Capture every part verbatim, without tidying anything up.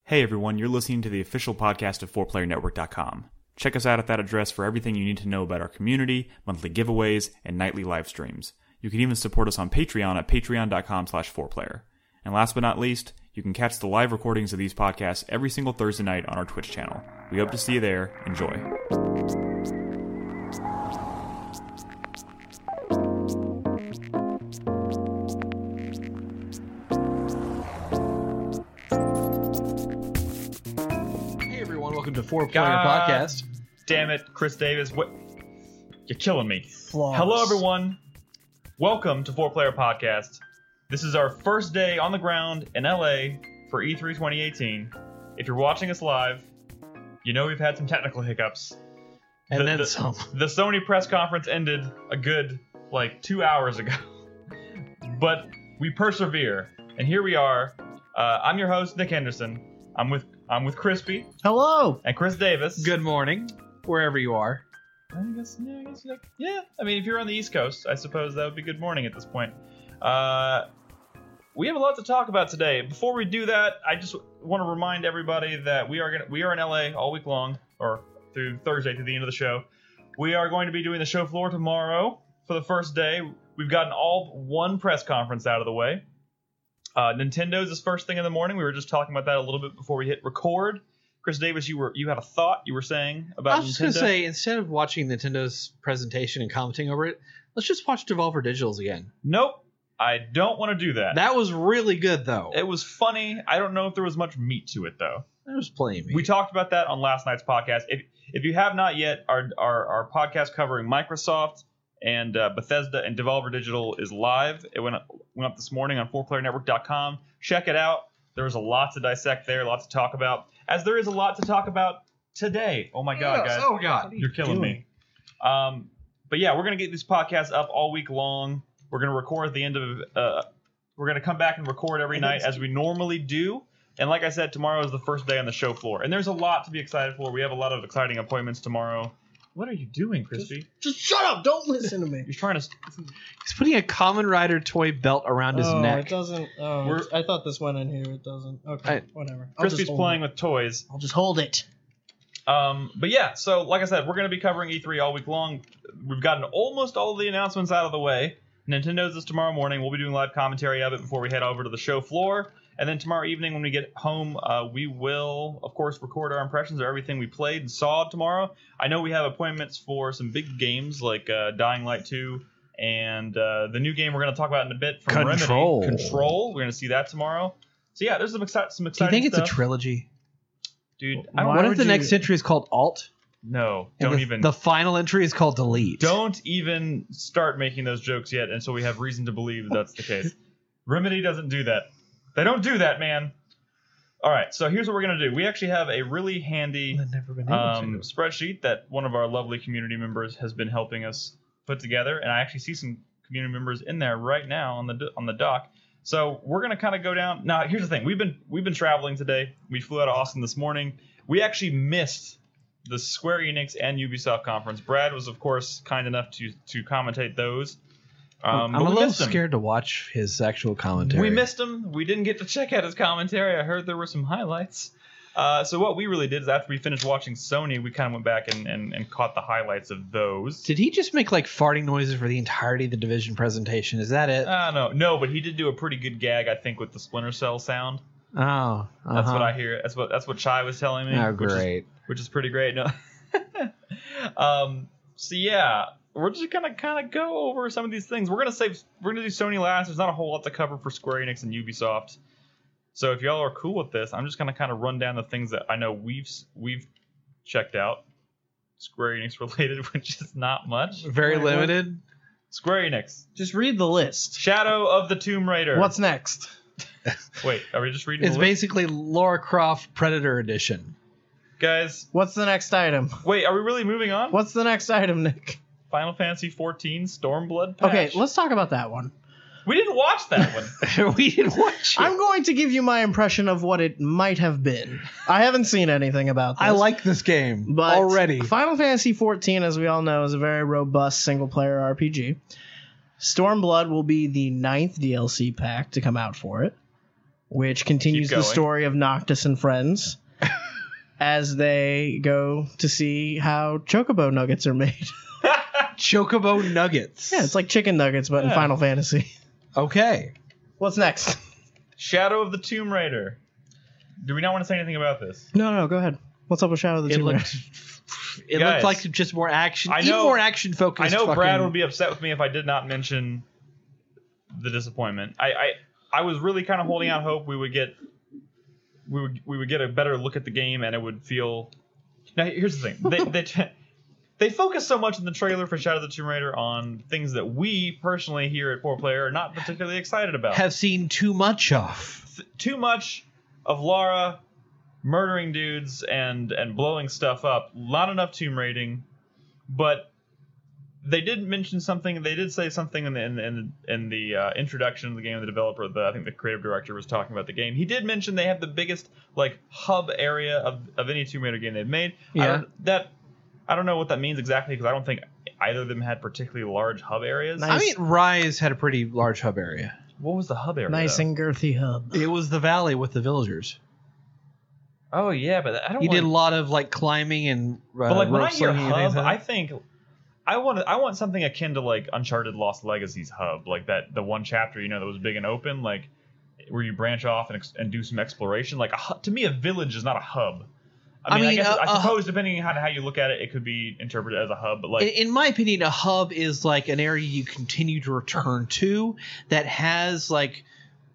Hey everyone, you're listening to the official podcast of four player network dot com. Check us out at that address for everything you need to know about our community, monthly giveaways, and nightly live streams. You can even support us on Patreon at patreon dot com slash four player. And last but not least, you can catch the live recordings of these podcasts every single Thursday night on our Twitch channel. We hope to see you there. Enjoy. Welcome to Four Player Podcast. Damn it, Chris Davis. What? You're killing me. Flawless. Hello, everyone. Welcome to Four Player Podcast. This is our first day on the ground in L A for E three twenty eighteen. If you're watching us live, you know we've had some technical hiccups. And the, then the, some. The Sony press conference ended a good, like, two hours ago. But we persevere. And here we are. Uh, I'm your host, Nick Henderson. I'm with I'm with Crispy. Hello. And Chris Davis. Good morning, wherever you are. I guess, yeah, I guess like, yeah. I mean, if you're on the East Coast, I suppose that would be good morning at this point. Uh, we have a lot to talk about today. Before we do that, I just want to remind everybody that we are gonna we are in L A all week long, or through Thursday to the end of the show. We are going to be doing the show floor tomorrow for the first day. We've gotten all one press conference out of the way. Uh, Nintendo's is first thing in the morning. We were just talking about that a little bit before we hit record. Chris Davis, you were you had a thought you were saying about Nintendo? I was just going to say, instead of watching Nintendo's presentation and commenting over it, let's just watch Devolver Digital's again. Nope. I don't want to do that. That was really good, though. It was funny. I don't know if there was much meat to it, though. There was plenty of meat. We talked about that on last night's podcast. If if you have not yet, our our, our podcast covering Microsoft and uh, Bethesda and Devolver Digital is live. It went up, went up this morning on four player network dot com. Check it out. There was a lot to dissect there, a lot to talk about, as there is a lot to talk about today. Oh my God, yes. guys! Oh God, you're killing me. Um, but yeah, we're gonna get these podcasts up all week long. We're gonna record at the end of. Uh, we're gonna come back and record every night as we normally do. And like I said, tomorrow is the first day on the show floor, and there's a lot to be excited for. We have a lot of exciting appointments tomorrow. What are you doing, Crispy? Just, just shut up! Don't listen to me. You're trying to. He's putting a Kamen Rider toy belt around his oh, neck. It doesn't. Oh, We're- I thought this went in here. It doesn't. Okay, I- whatever. I'll Crispy's just hold playing it. with toys. I'll just hold it. Um, but yeah, so like I said, we're going to be covering E three all week long. We've gotten almost all of the announcements out of the way. Nintendo's is tomorrow morning. We'll be doing live commentary of it before we head over to the show floor. And then tomorrow evening when we get home, uh, we will, of course, record our impressions of everything we played and saw tomorrow. I know we have appointments for some big games like uh, Dying Light two and uh, the new game we're going to talk about in a bit from Control. Remedy. Control. We're going to see that tomorrow. So yeah, there's some, exci- some Do you exciting think it's stuff. a trilogy? Dude, I don't What know. if the you- next entry is called Alt? No, and don't the, even. The final entry is called Delete. Don't even start making those jokes yet until we have reason to believe that's the case. Remedy doesn't do that. They don't do that, man. All right, so here's what we're going to do. We actually have a really handy I've never been able um, to. spreadsheet that one of our lovely community members has been helping us put together, and I actually see some community members in there right now on the on the dock. So we're going to kind of go down. Now, here's the thing. We've been we've been traveling today. We flew out of Austin this morning. We actually missed the Square Enix and Ubisoft conference. Brad was, of course, kind enough to to commentate those. Um, I'm but a we little missed him. scared to watch his actual commentary. We missed him. We didn't get to check out his commentary. I heard there were some highlights. Uh, so what we really did is after we finished watching Sony, we kind of went back and, and, and caught the highlights of those. Did he just make like farting noises for the entirety of the Division presentation? Is that it? Uh, no, no, but he did do a pretty good gag, I think, with the Splinter Cell sound. oh, uh-huh. That's what I hear. That's what that's what Chai was telling me. Oh, which is- great. Which is pretty great. No. um. So yeah, we're just gonna kind of go over some of these things. We're gonna save. We're gonna do Sony last. There's not a whole lot to cover for Square Enix and Ubisoft. So if y'all are cool with this, I'm just gonna kind of run down the things that I know we've we've checked out, Square Enix related, which is not much. Very Wait, what? limited. Square Enix, Just read the list. Shadow of the Tomb Raider. What's next? Wait, are we just reading? It's the list? basically Lara Croft Predator Edition. Guys. What's the next item? Wait, are we really moving on? What's the next item, Nick? Final Fantasy fourteen Stormblood patch. Okay, let's talk about that one. We didn't watch that one. We didn't watch it. I'm going to give you my impression of what it might have been. I haven't seen anything about this. I like this game but already. Final Fantasy fourteen, as we all know, is a very robust single-player R P G. Stormblood will be the ninth D L C pack to come out for it. which continues the going. story of Noctis and friends as they go to see how Chocobo nuggets are made. Chocobo nuggets. Yeah, it's like chicken nuggets, but in Yeah. Final Fantasy. Okay. What's next? Shadow of the Tomb Raider. Do we not want to say anything about this? No, no, go ahead. What's up with Shadow of the It Tomb Raider? looked. It Guys, looked like just more action. I even know- more action focused. I know Brad fucking- would be upset with me if I did not mention the disappointment. I I, I was really kind of holding out hope we would get we would we would get a better look at the game and it would feel. Now here's the thing. They they they focus so much in the trailer for Shadow of the Tomb Raider on things that we personally here at four Player are not particularly excited about. have seen too much of. Th- too much of Lara murdering dudes and and blowing stuff up. Not enough tomb raiding, but they did mention something. They did say something in the in, in, in the uh, introduction of the game. The developer, the I think the creative director, was talking about the game. He did mention they have the biggest like hub area of, of any Tomb Raider game they've made. I Yeah. don't, that I don't know what that means exactly because I don't think either of them had particularly large hub areas. Nice. I mean, Rise had a pretty large hub area. What was the hub area? Nice though? and girthy hub. It was the valley with the villagers. Oh yeah, but I don't. You wanna- did a lot of like climbing and uh, But like when I rope hear slinging and things hub, like I that. think I want I want something akin to like Uncharted Lost Legacy's hub, like that the one chapter you know that was big and open, like where you branch off and, ex- and do some exploration. Like a, hu- to me, a village is not a hub. I I mean, I, mean, guess a- I a suppose depending on how, how you look at it, it could be interpreted as a hub. But like, in, in my opinion, a hub is like an area you continue to return to that has like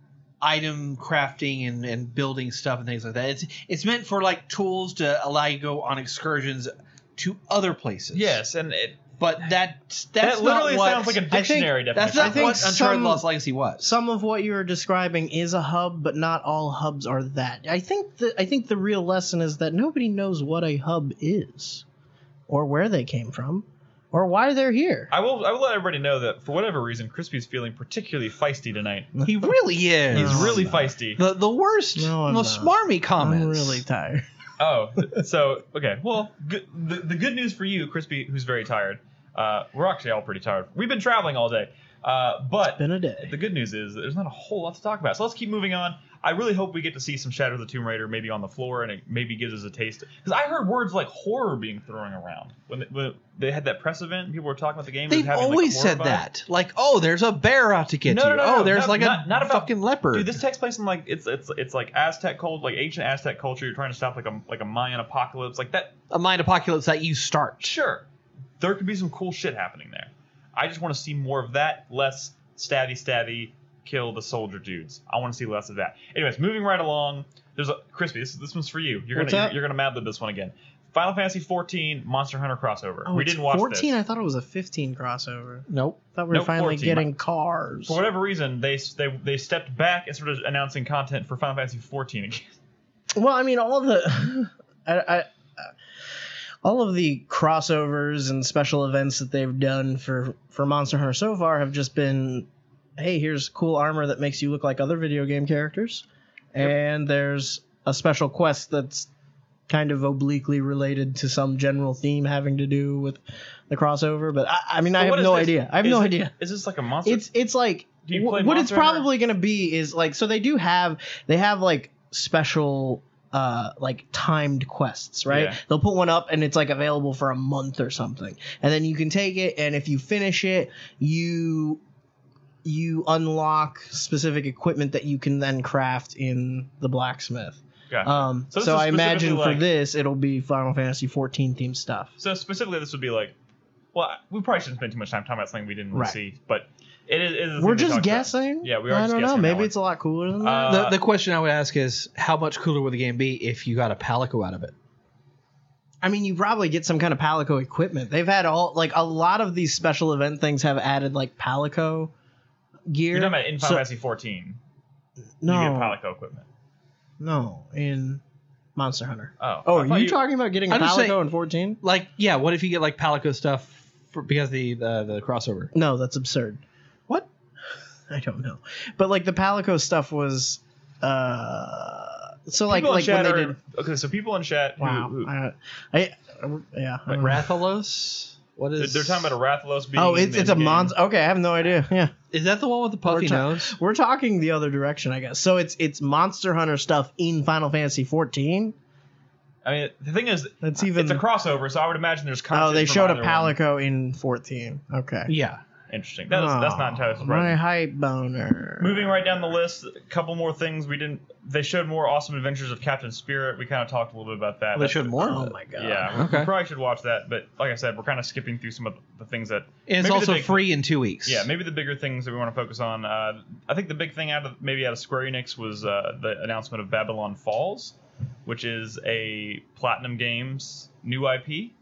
item crafting and, and building stuff and things like that. It's it's meant for like tools to allow you to go on excursions to other places. yes, and it but that that's that literally not what, sounds like a think dictionary that's definition. not I think what Uncharted some- Lost Legacy was. Some of what you are describing is a hub, but not all hubs are that. I think the I think the real lesson is that nobody knows what a hub is, or where they came from, or why they're here. I will I will let everybody know that for whatever reason, Crispy's feeling particularly feisty tonight. He really is. He's No, really I'm not. feisty. the the worst, No, I'm most not. smarmy comments. I'm really tired. Oh, so okay. Well, good, the, the good news for you, Crispy, who's very tired. Uh, we're actually all pretty tired. We've been traveling all day, uh, but Been a day. the good news is that there's not a whole lot to talk about. So let's keep moving on. I really hope we get to see some Shadow of the Tomb Raider maybe on the floor, and it maybe gives us a taste. Because I heard words like horror being thrown around when they, when they had that press event. And people were talking about the game. it was They've having, like, a always horror said vibe. that. Like, oh, there's a bear out to get No, you. no, no, oh, no, there's not- like a not- not about- fucking leopard. Dude, this takes place in like it's it's it's like Aztec culture, like ancient Aztec culture. You're trying to stop like a like a Mayan apocalypse, like that. a mind apocalypse that you start. Sure, there could be some cool shit happening there. I just want to see more of that, less stabby stabby, kill the soldier dudes. I want to see less of that. Anyways, moving right along. There's a Crispy. This this one's for you. You're What's gonna that? you're, you're gonna mad lib this one again. Final Fantasy fourteen Monster Hunter crossover. Oh, we it's didn't watch fourteen. this. I thought it was a fifteen crossover. Nope. I thought we were Nope, finally fourteen. getting cars. For whatever reason, they they they stepped back and started announcing content for Final Fantasy fourteen again. Well, I mean, all the, I, I, all of the crossovers and special events that they've done for for Monster Hunter so far have just been, hey, here's cool armor that makes you look like other video game characters, and there's a special quest that's kind of obliquely related to some general theme having to do with the crossover. But I, I mean, I But have what is no this? idea. I have Is no it- idea. Is this like a monster? It's it's like Do you play wh- what it's Monster Hunter? probably going to be is like, so they do have they have like special uh like timed quests, right? Yeah. They'll put one up and it's like available for a month or something, and then you can take it, and if you finish it, you you unlock specific equipment that you can then craft in the blacksmith. Gotcha. Um, So so this is I imagine specifically for like- this it'll be Final Fantasy fourteen themed stuff. So specifically, this would be like, well, we probably shouldn't spend too much time talking about something we didn't really Right. see, but it is. It is a We're thing they just talked about. guessing. Yeah, we are I just don't guessing know. on that Maybe one. it's a lot cooler than that. Uh, the, the question I would ask is, how much cooler would the game be if you got a Palico out of it? I mean, you probably get some kind of Palico equipment. They've had all like a lot of these special event things have added like Palico gear. You're talking about in Final So- Fantasy fourteen. no, You get Palico equipment. no, in Monster Hunter. Oh. Oh, I are thought you, talking about getting a I'm just Palico saying- in fourteen? Like, yeah, what if you get like Palico stuff for, because of the, the the crossover? No, that's absurd. What? I don't know, but like the Palico stuff was, uh, so like People in like when chat they are- did. Okay, so people in chat. Who, Wow, who, I, I, yeah, I don't know. Rathalos? What They're, is? they're talking about a Rathalos being. Oh, in it's the it's a game. monster. Okay, I have no idea. Yeah, Is that the one with the puffy We're ta- nose? we're talking the other direction, I guess. So it's it's Monster Hunter stuff in Final Fantasy fourteen. I mean, the thing is, That's even. it's a crossover, so I would imagine there's content. oh, they from showed a either one. Palico in fourteen. Okay. Yeah. Interesting. That is, that's not entirely Oh, My surprising. hype boner. Moving right down the list, a couple more things we didn't. They showed more awesome adventures of Captain Spirit. We kind of talked a little bit about that. They That's- showed more. Oh my god. Yeah, we, Okay. we probably should watch that. But like I said, we're kind of skipping through some of the things that. And it's maybe the also big- free in two weeks. Yeah, maybe the bigger things that we want to focus on. Uh, I think the big thing out of maybe out of Square Enix was uh, the announcement of Babylon Falls, which is a Platinum Games new I P.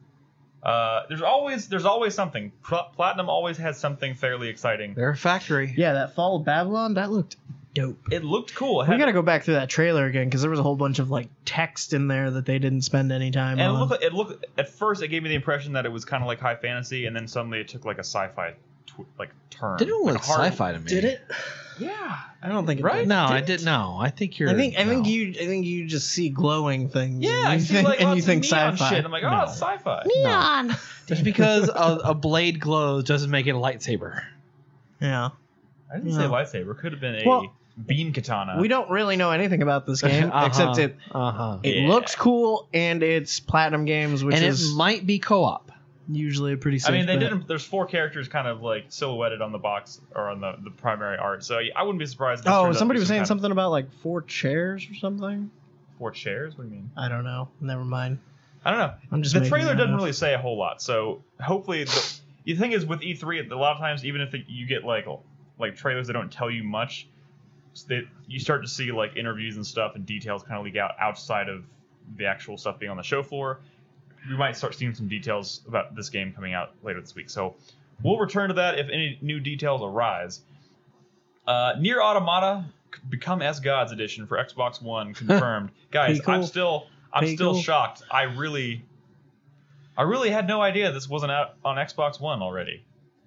Uh, there's always there's always something. Pl- Platinum always has something fairly exciting. They're a factory. Yeah, that Fall of Babylon, that looked dope. It looked cool. It We had- gotta go back through that trailer again because there was a whole bunch of like text in there that they didn't spend any time and it on. looked, like, it looked at first it gave me the impression that it was kind of like high fantasy, and then suddenly it took like a sci-fi tw- like turn. Didn't look like like a hard- sci-fi to me. Did it? Yeah. I don't think it Right? did. No, I Did it? didn't. No, I think you're. I think I think no. you I think you just see glowing things. Yeah, and I you see think, like and lots you think of neon sci-fi. shit. I'm like, oh, No. it's sci-fi. Neon. Just because a, a blade glows doesn't make it a lightsaber. Yeah. I didn't say Yeah. lightsaber. Could have been a Well, beam katana. We don't really know anything about this game Uh-huh. except it Uh-huh. it Yeah. looks cool and it's Platinum Games, which And is it might be co-op. usually a pretty safe I mean, they bet. didn't. There's four characters kind of like silhouetted on the box or on the, the primary art, so I wouldn't be surprised. If this Oh, turned out to somebody be was some saying kind of- something about like four chairs or something. Four chairs? What do you mean? I don't know. Never mind. I don't know. I'm just the making trailer that doesn't up. really say a whole lot, so hopefully the, the thing is with E three, a lot of times even if you get like like trailers that don't tell you much, they, you start to see like interviews and stuff and details kind of leak out outside of the actual stuff being on the show floor. We might start seeing some details about this game coming out later this week, so we'll return to that if any new details arise. Uh, Nier Automata Become as Gods edition for Xbox One confirmed. Guys, Pretty cool. I'm still I'm Pretty still cool. shocked. I really I really had no idea this wasn't out on Xbox One already.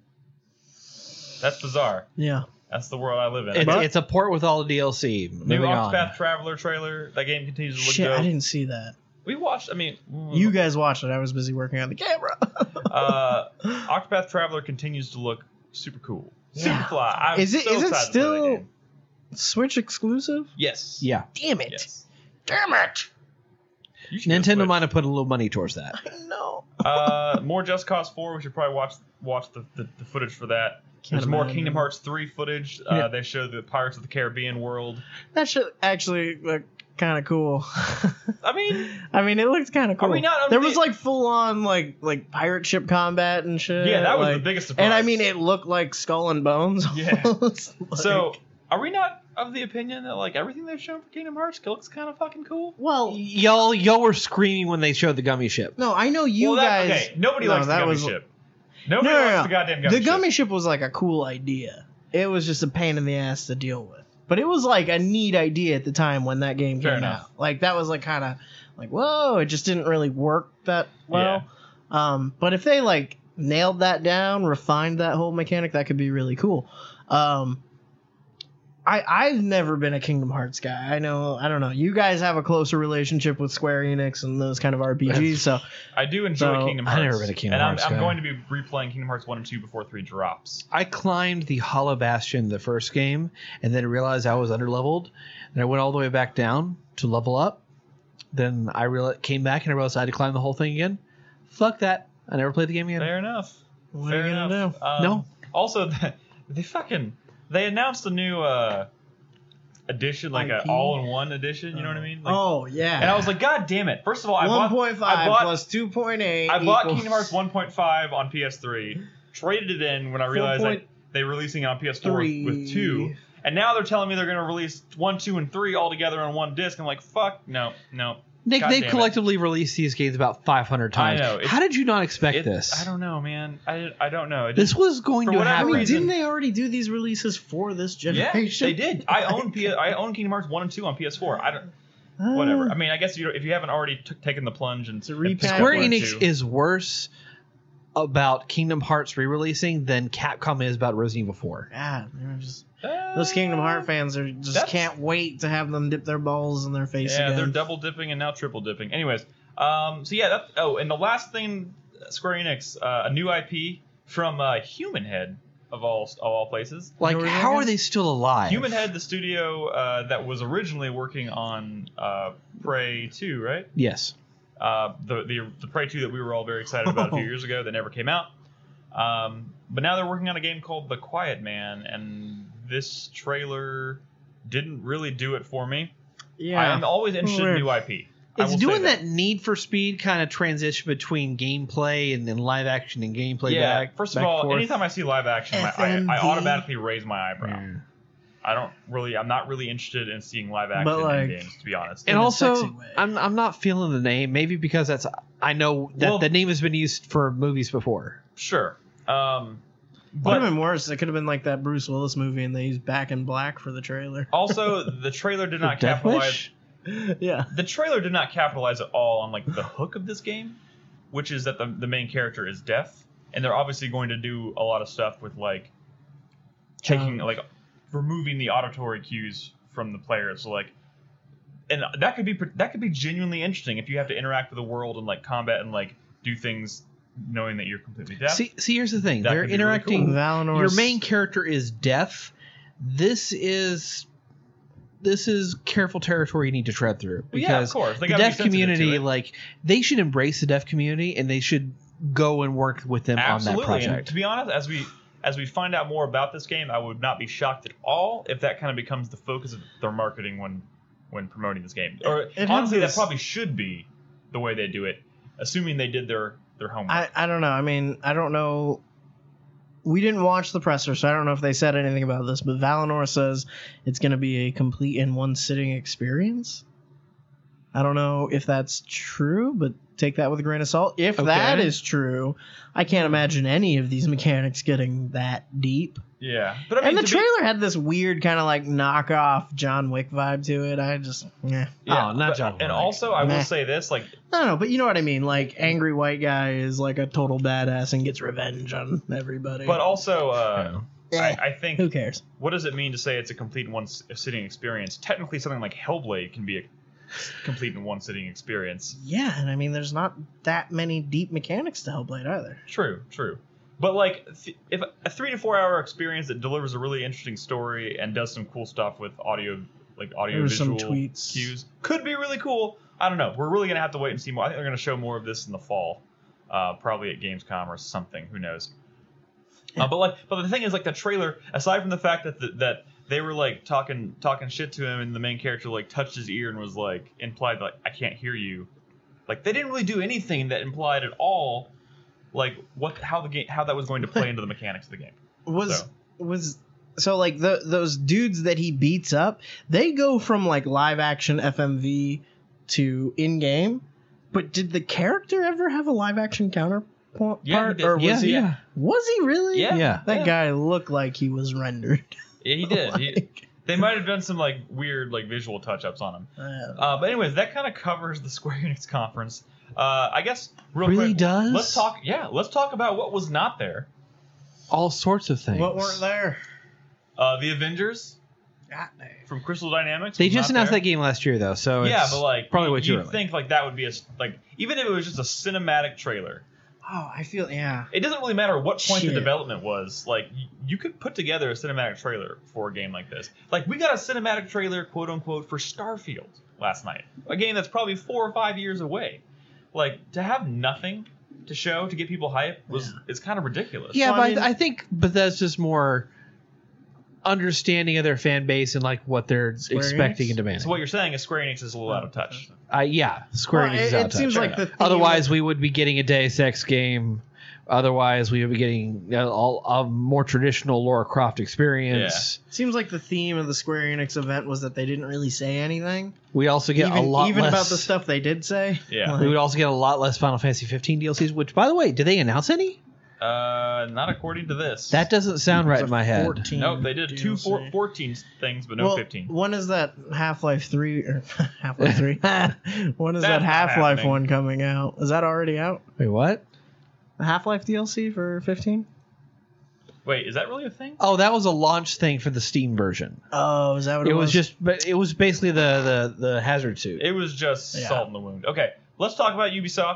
That's bizarre. Yeah. That's the world I live in. It's, But it's a port with all the D L C. new Moving on. Octopath Traveler trailer. That game continues to look Shit, dope. I didn't see that. We watched. I mean, mm, You guys watched it. I was busy working on the camera. uh, Octopath Traveler continues to look super cool. Super Yeah. fly. I'm Is it- so is it excited to play that still- game. Switch exclusive? Yes. Yeah. Damn it. Yes. Damn it. You should get a Nintendo Switch. might have put a little money towards that. No. uh, more Just Cause four. We should probably watch watch the, the, the footage for that. Can't There's more imagine. Kingdom Hearts three footage. Uh, Yeah. They showed the Pirates of the Caribbean world. That should actually look kind of cool. I mean, I mean, it looks kind of cool. we not there under was the- like full on like like pirate ship combat and shit. yeah, that was like- the biggest surprise. And I mean, it looked like Skull and Bones. Yeah. almost, like- So, are we not of the opinion that like everything they've shown for Kingdom Hearts looks kind of fucking cool? well, Y'all, y'all were screaming when they showed the gummy ship. no, I know you well, that, guys. okay, nobody no, likes the that gummy was- ship. No, Nobody no, likes no, the goddamn gummy the gummy ship. ship was like a cool idea. It was just a pain in the ass to deal with. But it was like a neat idea at the time when that game Fair came enough. out. Like that was like kind of like whoa, it just didn't really work that well. Um, but if they like nailed that down, refined that whole mechanic, that could be really cool. Um, I I've never been a Kingdom Hearts guy. I know I don't know. You guys have a closer relationship with Square Enix and those kind of R P Gs, so I do enjoy So, Kingdom I've Hearts. never been a Kingdom and I'm, Hearts I'm guy. going to be replaying Kingdom Hearts one and two before three drops. I climbed the Hollow Bastion the first game and then realized I was underleveled. And I went all the way back down to level up. Then I real came back and I realized I had to climb the whole thing again. Fuck that. I never played the game again. Fair enough. what Fair are you gonna enough. do? Um, No. Also, they fucking they announced a new uh edition, like I an P? all-in-one edition. You know what I mean? Like, Oh yeah. And I was like, God damn it! First of all, I one bought point I five bought plus two point eight. I bought equals- Kingdom Hearts one point five on P S three, traded it in when I realized that they're releasing it on P S four with, with two, and now they're telling me they're going to release one, two, and three all together on one disc. I'm like, fuck, no, no. Nick, God they've damn it. collectively released these games about five hundred times. I know, it's- How did you not expect It- this? I don't know, man. I, I don't know. It This just- was going For to whatever I happen. mean, reason- didn't they already do these releases for this yeah, generation? they did. I own P- I own Kingdom Hearts one and two on P S four. I don't. Uh, Whatever. I mean, I guess you if you haven't already t- taken the plunge and a and repack. picked up Square one and Enix two. is worse about Kingdom Hearts re-releasing than Capcom is about Resident Evil four. God, they're just, Uh, those Kingdom Heart fans are just that's- can't wait to have them dip their balls in their face Yeah, again. they're double dipping and now triple dipping. Anyways, um, so yeah, that. Oh, and the last thing Square Enix uh, a new I P from uh, Human Head of all of all places. Like, Who are they how again? are they still alive? Human Head, the studio uh, that was originally working on uh, Prey two, right? Yes. Uh, the, the the Prey two that we were all very excited about a few years ago that never came out. Um, but now they're working on a game called The Quiet Man, and this trailer didn't really do it for me. Yeah. I'm always interested Weird. in new I P. I It's will say doing that. Need for Speed kind of transition between gameplay and then live action and gameplay Yeah, back. first of back all, forth. anytime I see live action, I, I, F M V. I automatically raise my eyebrow. Yeah. I don't really, I'm not really interested in seeing live action But, like- in games, to be honest. And in a also, sexy way. I'm I'm not feeling the name. Maybe because that's I know that Well- the name has been used for movies before. Sure. Um, Would but have been worse. It could have been like that Bruce Willis movie, and they used Back in Black for the trailer. also, the trailer did not Death capitalize. Wish? yeah. The trailer did not capitalize at all on like the hook of this game, which is that the the main character is deaf, and they're obviously going to do a lot of stuff with like taking Um, like removing the auditory cues from the player. So like, and that could be that could be genuinely interesting if you have to interact with the world and like combat and like do things knowing that you're completely deaf. See, see, here's the thing. That They're could be really interacting. cool. Valinor. Your main character is deaf. This is this is careful territory you need to tread through Well, yeah, of because course. They the gotta be deaf sensitive to community, it. like they should embrace the deaf community and they should go and work with them Absolutely. on that And project. to be honest, as we as we find out more about this game, I would not be shocked at all if that kind of becomes the focus of their marketing when when promoting this game. Or It had honestly, this- that probably should be the way they do it, assuming they did their their homework. I, I don't know. I mean, I don't know. We didn't watch the presser, so I don't know if they said anything about this, but Valinor says it's going to be a complete in one sitting experience. I don't know if that's true, but take that with a grain of salt. If Okay. that is true, I can't imagine any of these mechanics getting that deep. yeah, but I mean, And the to be- trailer had this weird kind of like knockoff John Wick vibe to it. I just, yeah. yeah, Oh, not but- John And Wick. also, I Meh. will say this: like, I don't know, but you know what I mean. Like, angry white guy is like a total badass and gets revenge on everybody. but also, uh, Yeah. I, I think Who cares? what does it mean to say it's a complete in one s- sitting experience? Technically, something like Hellblade can be a complete in one sitting experience. Yeah, and I mean, there's not that many deep mechanics to Hellblade either. True, true. But like, th- if a three to four hour experience that delivers a really interesting story and does some cool stuff with audio, like audio There's some visual tweets. cues, could be really cool. I don't know. We're really gonna have to wait and see more. I think they're gonna show more of this in the fall, uh, probably at Gamescom or something. Who knows? Uh, but like, but the thing is, like, the trailer. Aside from the fact that the, that they were like talking talking shit to him, and the main character like touched his ear and was like implied like, I can't hear you. Like, they didn't really do anything that implied at all like what how the game how that was going to play into the mechanics of the game. Was So. was so like the those dudes that he beats up, they go from like live action F M V to in game. But did the character ever have a live action counterpart? Yeah, he did. Or was yeah, he? yeah. Was he really? Yeah, Yeah. That yeah. guy looked like he was rendered. Yeah, he did. He, Like, they might have done some like weird like visual touch ups on him. uh, Uh, but anyways, that kind of covers the Square Enix conference. Uh, I guess real Really quick, does? let's talk. Yeah, let's talk about what was not there. All sorts of things. what weren't there? Uh, the Avengers God dang. from Crystal Dynamics. They was just not announced there. that game last year, though, so Yeah, it's but like probably way you, too you'd early. think like that would be a s- like even if it was just a cinematic trailer. Oh, I feel yeah. It doesn't really matter what point Shit. the development was. Like, y- you could put together a cinematic trailer for a game like this. Like, we got a cinematic trailer, quote unquote, for Starfield last night. A game that's probably four or five years away. Like, to have nothing to show to get people hyped was Yeah. is kind of ridiculous. Yeah, Well, but I mean- I think Bethesda's more understanding of their fan base and like what they're Square expecting Enix? and demanding. So what you're saying is Square Enix is a little out of touch. Uh, yeah, Square Well, Enix is it, out it of touch. seems Fair like the enough. theme Otherwise, of- we would be getting a Deus Ex game. Otherwise, we would be getting a, a more traditional Lara Croft experience. seems like the theme of the Square Enix event was that they didn't really say anything. We also get even a lot even less. about the stuff they did say. Yeah. Like, We would also get a lot less Final Fantasy fifteen D L Cs. Which, by the way, did they announce any? Uh, not according to this. That doesn't sound right it's a in my head. fourteen Nope, they did two D L C. four, fourteen things, but no well, fifteen. When is that Half-Life three or Half-Life three? When is That's that not Half-Life happening. one coming out? Is that already out? Wait, what? The Half-Life D L C for fifteen? Wait, is that really a thing? Oh, that was a launch thing for the Steam version. Oh, is that what it, It was just, but it was basically the the the hazard suit. It was just Yeah. salt in the wound. Okay, let's talk about Ubisoft.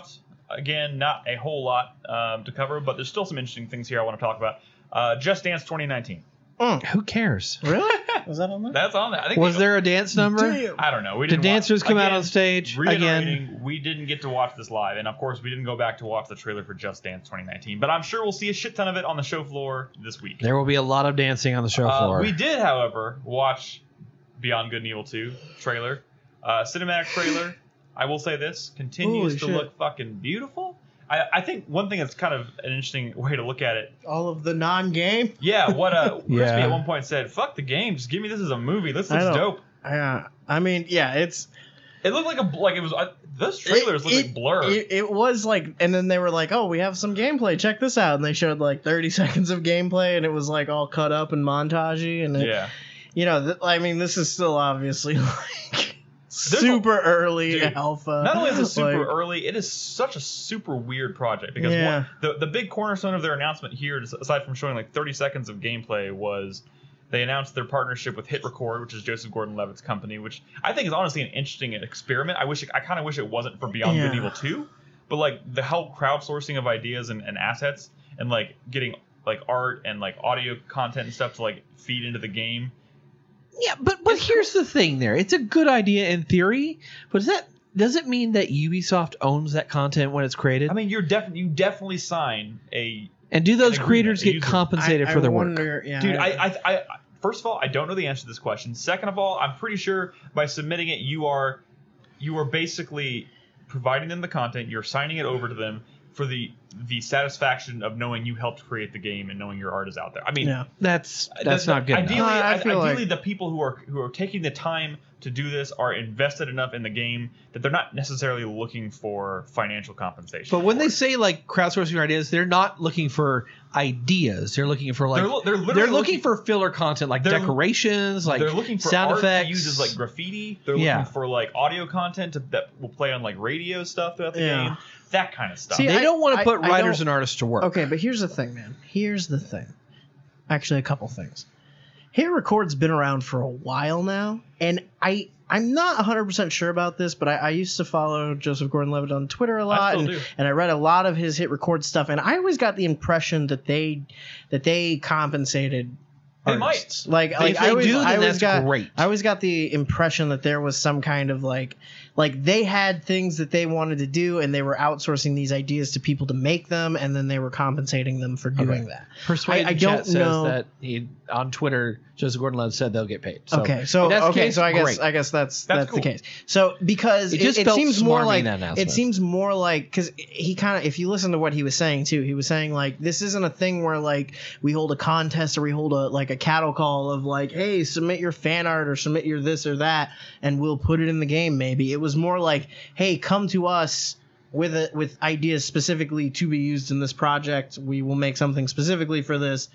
again, not a whole lot um, to cover, but there's still some interesting things here I want to talk about. Uh, Just Dance twenty nineteen. Mm, who cares? Really? Was that on there? That's on there. I think Was they, there a dance number? Damn. I don't know. We Did didn't dancers watch, come again, out on stage reiterating, again? We didn't get to watch this live, and of course, we didn't go back to watch the trailer for Just Dance twenty nineteen. But I'm sure we'll see a shit ton of it on the show floor this week. There will be a lot of dancing on the show Uh, floor. we did, however, watch Beyond Good and Evil two trailer, uh, cinematic trailer. I will say this continues Holy to shit. look fucking beautiful. I, I think one thing that's kind of an interesting way to look at it. All of the non-game. Yeah, what uh, Crispy Yeah. at one point said, "Fuck the game, just give me this as a movie. This I looks don't- dope." Yeah, I mean, yeah, it's It looked like a like it was. Uh, those trailers look it, like blur. It, it was like, and then they were like, "Oh, we have some gameplay. Check this out." And they showed like thirty seconds of gameplay, and it was like all cut up and montagey. And it, yeah, you know, th- I mean, this is still obviously like super early Dude, alpha. not only is it super Like, early, it is such a super weird project because Yeah. one, the the big cornerstone of their announcement here, aside from showing like thirty seconds of gameplay, was they announced their partnership with Hit Record, which is Joseph Gordon-Levitt's company, which I think is honestly an interesting experiment. I wish it, I kind of wish it wasn't for Beyond Good and Yeah. Evil two, but like the whole crowdsourcing of ideas and, and assets and like getting like art and like audio content and stuff to like feed into the game. Yeah, but but here's the thing. There, it's a good idea in theory, but does that does it mean that Ubisoft owns that content when it's created? I mean, you're definitely you definitely sign a and do those an agreement, creators a get user- compensated I, for I their work? wonder, Yeah, Dude, I, I, I, first of all, I don't know the answer to this question. Second of all, I'm pretty sure by submitting it, you are, you are basically providing them the content. You're signing it over to them for the the satisfaction of knowing you helped create the game and knowing your art is out there. I mean, yeah. That's the- that's the- not good Ideally, enough. No, I I- feel ideally, like- the people who are who are taking the time to do this are invested enough in the game that they're not necessarily looking for financial compensation. But when for they it. say like crowdsourcing ideas, they're not looking for ideas. They're looking for like They're lo- they're they're, literally looking, looking- for filler content like they're- decorations, like they're looking for sound art effects. to use as like graffiti. They're Yeah. looking for like audio content to, that will play on like radio stuff throughout the Yeah. game. That kind of stuff. See, they I- don't want to I- put I writers don't- and artists to work. Okay, but here's the thing, man. Here's the thing. Actually, a couple things. Hit Record's been around for a while now, and I I'm not one hundred percent sure about this, but I, I used to follow Joseph Gordon-Levitt on Twitter a lot, still and, do. and I read a lot of his Hit Record stuff, and I always got the impression that they that they compensated They might. artists. Like, If like they I always, do, then I always that's got, great. I always got the impression that there was some kind of like, like they had things that they wanted to do, and they were outsourcing these ideas to people to make them, and then they were compensating them for doing Okay. that. Persuade I- I the don't chat says know- that he, on Twitter, Joseph Gordon-Levitt said they'll get paid. So okay, so if that's the okay, case, so I guess great. I guess that's That's that's, cool. the case. So because It it, just it felt seems more smarmy like in that it announcement. seems more like because he kind of if you listen to what he was saying too, he was saying like this isn't a thing where like we hold a contest or we hold a like a cattle call of like hey submit your fan art or submit your this or that and we'll put it in the game. Maybe it was more like hey come to us with a, with ideas specifically to be used in this project. We will make something specifically for this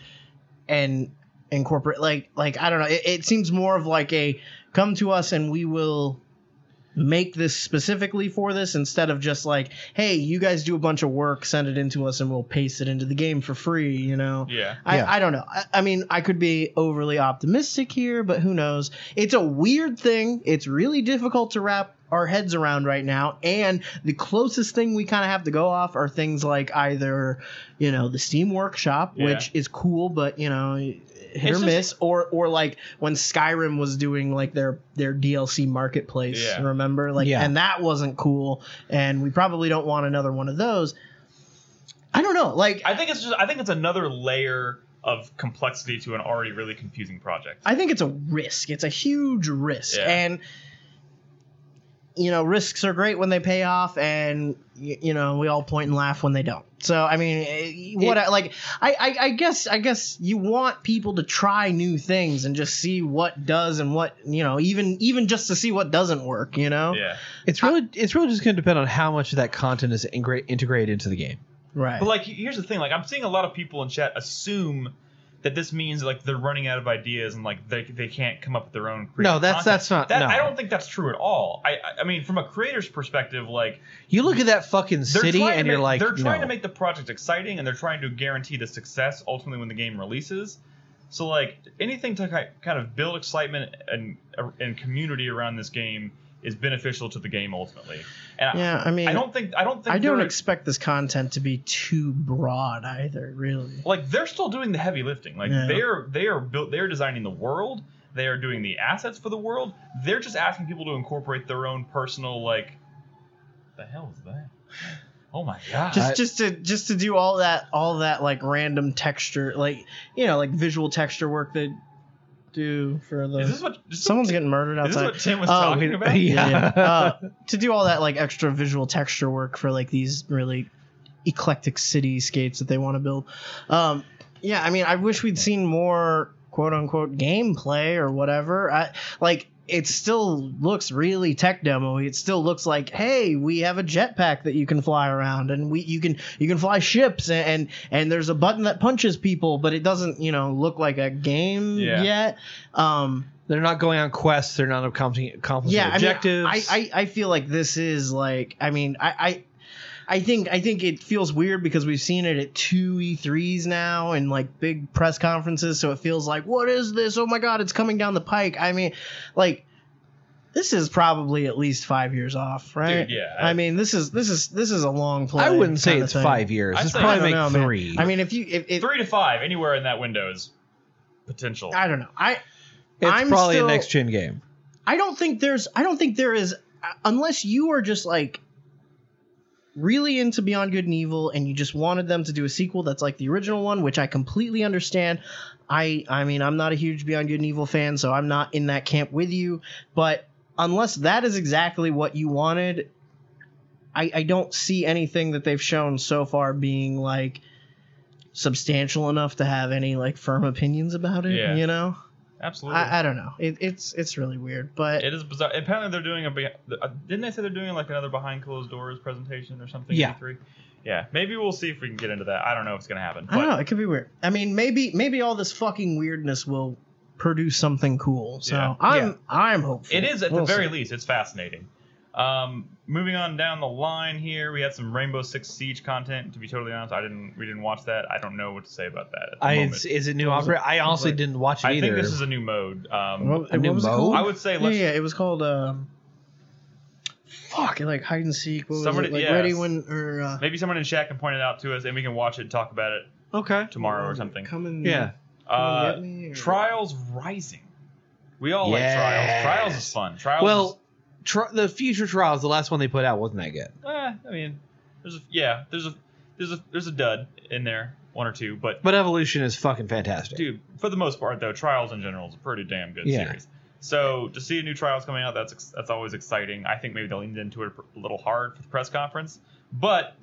and incorporate like like I don't know. It, it seems more of like a come to us and we will make this specifically for this instead of just like hey you guys do a bunch of work send it into us and we'll paste it into the game for free. You know. Yeah. I, Yeah. I don't know. I, I mean, I could be overly optimistic here, but who knows? It's a weird thing. It's really difficult to wrap our heads around right now. And the closest thing we kind of have to go off are things like either, you know, the Steam Workshop, Yeah. which is cool, but, you know, hit It's or just- miss, or or like when Skyrim was doing like their their D L C marketplace, Yeah. remember? Like, Yeah. and that wasn't cool. And we probably don't want another one of those. I don't know. Like, I think it's just I think it's another layer of complexity to an already really confusing project. I think it's a risk. It's a huge risk. Yeah. And you know, risks are great when they pay off and you, you know, we all point and laugh when they don't. So, I mean, eh, what I, like I, I I guess I guess you want people to try new things and just see what does and what, you know, even even just to see what doesn't work, you know? Yeah. It's really it's really just going to depend on how much of that content is ingra- integrated into the game. Right. But like here's the thing, like I'm seeing a lot of people in chat assume that this means like they're running out of ideas and like they they can't come up with their own creative No, that's- content. that's not- That, no. I don't think that's true at all. I I- I mean from a creator's perspective, like You look at that fucking they're city trying to and you're make- like, they're trying no. to make the project exciting and they're trying to guarantee the success ultimately when the game releases. So like anything to ki- kind of build excitement and and community around this game is beneficial to the game ultimately. And Yeah, I mean, I don't think I don't think I don't they're- expect this content to be too broad either, really. like they're still doing the heavy lifting. Like Yeah. they're they are built they're designing the world. They are doing the assets for the world. They're just asking people to incorporate their own personal like. What the hell is that? Oh my god! Just I- just to just to do all that all that like random texture, like you know, like visual texture work they do for the. is this what? Is Someone's getting murdered Is this outside. what Tim was Oh, talking we- about? yeah. yeah, yeah. Uh, to do all that like extra visual texture work for like these really eclectic cityscapes that they want to build. Um, yeah, I mean, I wish we'd seen more quote unquote gameplay or whatever. I like it still looks really tech demo-y. It still looks like, hey, we have a jetpack that you can fly around, and we you can you can fly ships, and and, and there's a button that punches people, but it doesn't you know look like a game Yeah. yet. Um, They're not going on quests. They're not accomplishing, accomplishing yeah, objectives. I, mean, I, I I feel like this is like I mean I, I I think I think it feels weird because we've seen it at two E threes now and like big press conferences, so it feels like what is this? Oh my god, it's coming down the pike. I mean, like this is probably at least five years off, right? Dude, yeah, I, I- mean, this is this is this is a long play. I wouldn't say kinda it's thing. five years. I'd It's say- probably I don't make know, man. three. I mean, if you if, if Three to five, anywhere in that window is potential. I don't know, I it's I'm probably still- a next gen game. I don't think there's I don't think there is unless you are just like really into Beyond Good and Evil and you just wanted them to do a sequel that's like the original one, which I completely understand. I I mean, I'm not a huge Beyond Good and Evil fan, so I'm not in that camp with you, but unless that is exactly what you wanted, I I don't see anything that they've shown so far being like substantial enough to have any like firm opinions about it, Yeah. you know? Absolutely. I, I don't know. It, it's it's really weird, but It is bizarre. Apparently, they're doing a. be- uh, Didn't they say they're doing like another behind closed doors presentation or something? Yeah. E three? Yeah. Maybe we'll see if we can get into that. I don't know if it's gonna happen. I don't but know. It could be weird. I mean, maybe maybe all this fucking weirdness will produce something cool. So Yeah. I'm Yeah. I'm hopeful. It is at We'll the very see. least. It's fascinating. Um, moving on down the line here, we had some Rainbow Six Siege content. To be totally honest, I didn't. We didn't watch that. I don't know what to say about that. At the I, moment. is, is it new What was opera? I honestly like- didn't watch it I either. think this is a new mode. Um, What, A new what was it mode? called? I would say Yeah, let's. yeah, it was called um, fuck, like hide and seek. What was Somebody- it? Like yeah. ready when or uh, Maybe someone in chat can point it out to us, and we can watch it and talk about it okay. tomorrow or something. Come and Yeah. come and Uh, get me, or- Trials Rising. We all Yes. like Trials. Trials is fun. Trials. Well, tri- the future trials, the last one they put out wasn't that good. is, eh, I mean, there's a yeah, there's a there's a there's a dud in there, one or two, but But Evolution is fucking fantastic. dude, for the most part though, Trials in general is a pretty damn good Yeah. series. So to see a new Trials coming out, that's ex- that's always exciting. I think maybe they leaned into it a little hard for the press conference, but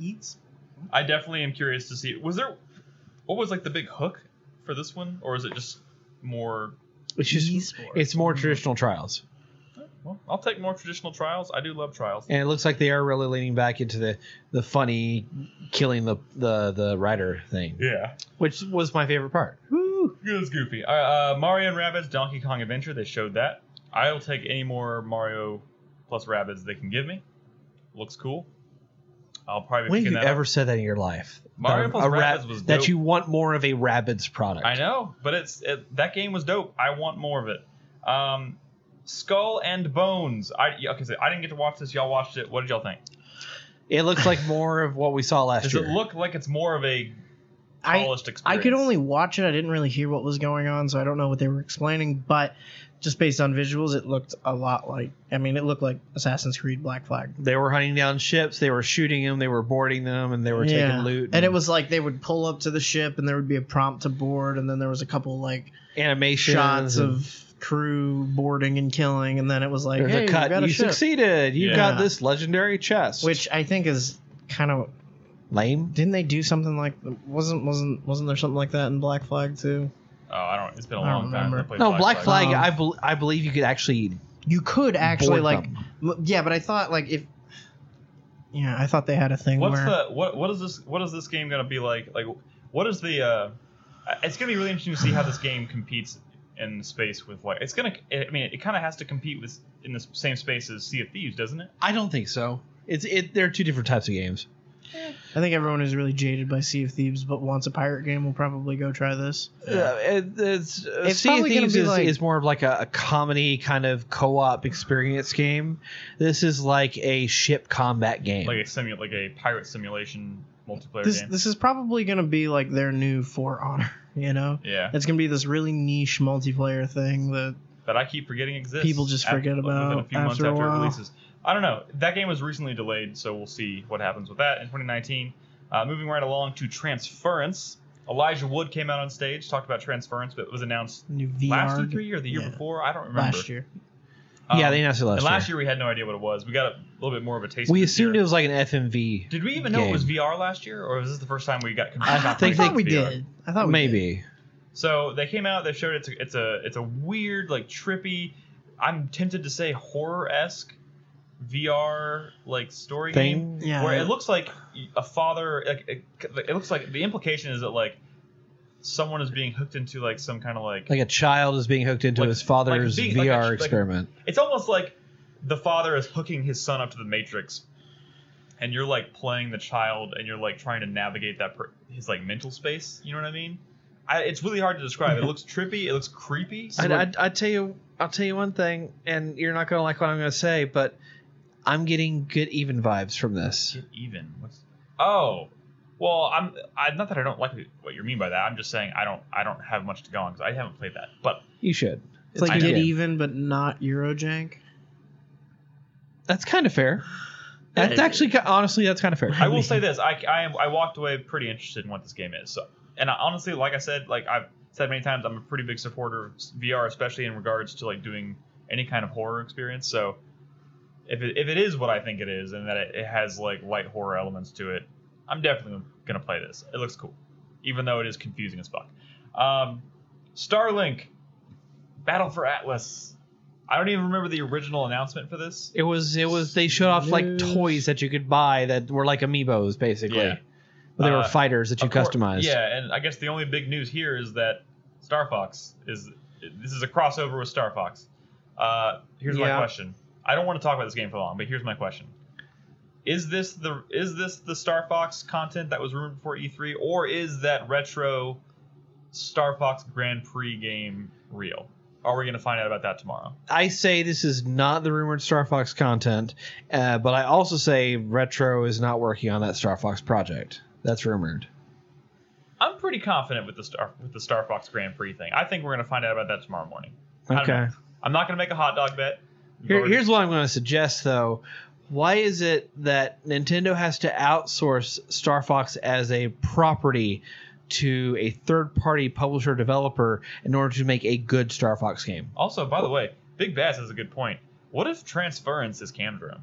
I definitely am curious to see. Was there what was like the big hook for this one, or is it just more? It's just Esports. it's more traditional trials, Well, I'll take more traditional Trials. I do love Trials. and it looks like they are really leaning back into the the funny killing the the the rider thing, Yeah. which was my favorite part. Woo. It was goofy. Uh, uh, Mario and Rabbids Donkey Kong Adventure. They showed that. I'll take any more Mario plus Rabbids they can give me. Looks cool. I'll probably be When have picking you that ever up. said that in your life? Mario That plus a Rab- Rabbids was that dope. you want more of a Rabbids product. I know, but it's it, that game was dope. I want more of it. Um, Skull and Bones. I yeah, okay, so I didn't get to watch this. Y'all watched it. What did y'all think? It looks like more of what we saw last Does year. it look like it's more of a I polished I experience? could only watch it. I didn't really hear what was going on, so I don't know what they were explaining. But just based on visuals, it looked a lot like. I mean, it looked like Assassin's Creed Black Flag. They were hunting down ships. They were shooting them. They were boarding them, and they were taking loot. And it was like they would pull up to the ship, and there would be a prompt to board, and then there was a couple like animations shots and of crew boarding and killing, and then it was like, there's hey, a we cut. got a You ship. succeeded. You Yeah. got this legendary chest. Which I think is kind of lame. didn't they do something like wasn't wasn't wasn't there something like that in Black Flag too? Oh, I don't. It's been a I don't long time. remember. since I played No, Black Flag. Um, I bel I believe you could actually You could actually board like them. m- yeah, but I thought like if yeah, I thought they had a thing What's where the what? What is this? What is this game gonna be like? Like, what is the? uh It's gonna be really interesting to see how this game competes in space with like. It's gonna. I mean, it kind of has to compete with in the same space as Sea of Thieves, doesn't it? I don't think so. It's it. They're two different types of games. I think everyone who's really jaded by Sea of Thieves but wants a pirate game will probably go try this. Uh, it, it's uh, It's Sea of probably gonna Thieves be is, like- is more of like a, a comedy kind of co-op experience game. This is like a ship combat game. Like a simu- like a pirate simulation multiplayer This game. this is probably going to be like their new For Honor, you know? Yeah, It's going to be this really niche multiplayer thing that that I keep forgetting exists. People just af- forget within a about few months after a after it while. releases. I don't know. That game was recently delayed, so we'll see what happens with that in twenty nineteen. Uh, moving right along to Transference. Elijah Wood came out on stage, talked about Transference, but it was announced new V R last E three or the year yeah. before. I don't remember. last year. Um, yeah, they announced it last and year. last year we had no idea what it was. We got a little bit more of a taste. We of it assumed here. it was like an F M V. Did we even know game. it was V R last year, or was this the first time we got? I confirmed think I thought we V R? did. I thought we Maybe. did. So they came out. They showed it's a, it's a it's a weird, like trippy. I'm tempted to say horror esque V R like story Thing? game Yeah. where it looks like a father. Like it, it looks like the implication is that like someone is being hooked into like some kind of like, Like a child is being hooked into Like- his father's like being- like V R a- like- experiment. it's almost like the father is hooking his son up to the Matrix, and you're like playing the child, and you're like trying to navigate that per- his like mental space. You know what I mean? I, it's really hard to describe. It looks trippy. It looks creepy. I'd, I'd, I'd tell you, I'll tell you one thing, and you're not gonna like what I'm gonna say, but I'm getting good even vibes from this. Get even. What's, oh, well, I'm. I, not that I don't like what you mean by that. I'm just saying I don't. I don't have much to go on because I haven't played that. But You should. It's like I Get did. Even, but not Eurojank. That's kind of fair. That's actually ki- honestly, that's kind of fair. I will say this: I, I am. I walked away pretty interested in what this game is. So, and I, honestly, like I said, like I've said many times, I'm a pretty big supporter of V R, especially in regards to like doing any kind of horror experience. So, if it, if it is what I think it is, and that it, it has like light horror elements to it, I'm definitely gonna play this. It looks cool, even though it is confusing as fuck. Um, Starlink, Battle for Atlas. I don't even remember the original announcement for this. It was it was they showed off like News. toys that you could buy that were like amiibos basically. Yeah. But they were Uh, fighters that you Of course- customized. Yeah, and I guess the only big news here is that Star Fox is this is a crossover with Star Fox. Uh, here's my Yeah. question. I don't want to talk about this game for long, but here's my question: Is this the is this the Star Fox content that was rumored before E three, or is that retro Star Fox Grand Prix game real? Are we going to find out about that tomorrow? I say this is not the rumored Star Fox content, uh, but I also say Retro is not working on that Star Fox project. That's rumored. I'm pretty confident with the Star with the Star Fox Grand Prix thing. I think we're going to find out about that tomorrow morning. I don't Okay. know. I'm not going to make a hot dog bet. We've Here, already- here's what I'm going to suggest, though. Why is it that Nintendo has to outsource Star Fox as a property to a third-party publisher developer in order to make a good Star Fox game? Also, by the way, Big Bass has a good point. What if Transference is Camdrome?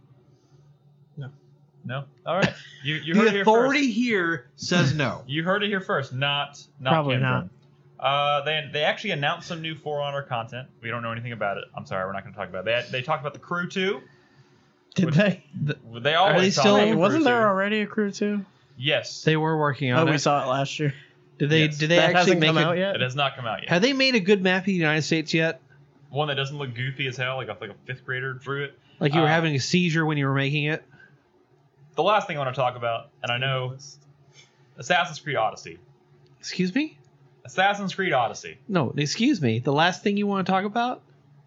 No. No? All right. You, you The heard it here authority first. here says no. You heard it here first. Not not Probably Camdrome. Uh, they they actually announced some new For Honor content. We don't know anything about it. I'm sorry, we're not going to talk about it. They they talked about the Crew two. Did Which- they? They always they talk still- about Wait, the wasn't Crew there two. already a Crew two? Yes. They were working Oh, on we it. saw it last year. Did they? Yes. Did they that actually hasn't make come it? out yet? It has not come out yet. Have they made a good map of the United States yet? One that doesn't look goofy as hell, like a, like a fifth grader drew it. Like you were Uh, having a seizure when you were making it? The last thing I want to talk about, and I know Assassin's Creed Odyssey. Excuse me? Assassin's Creed Odyssey. No, excuse me. The last thing you want to talk about?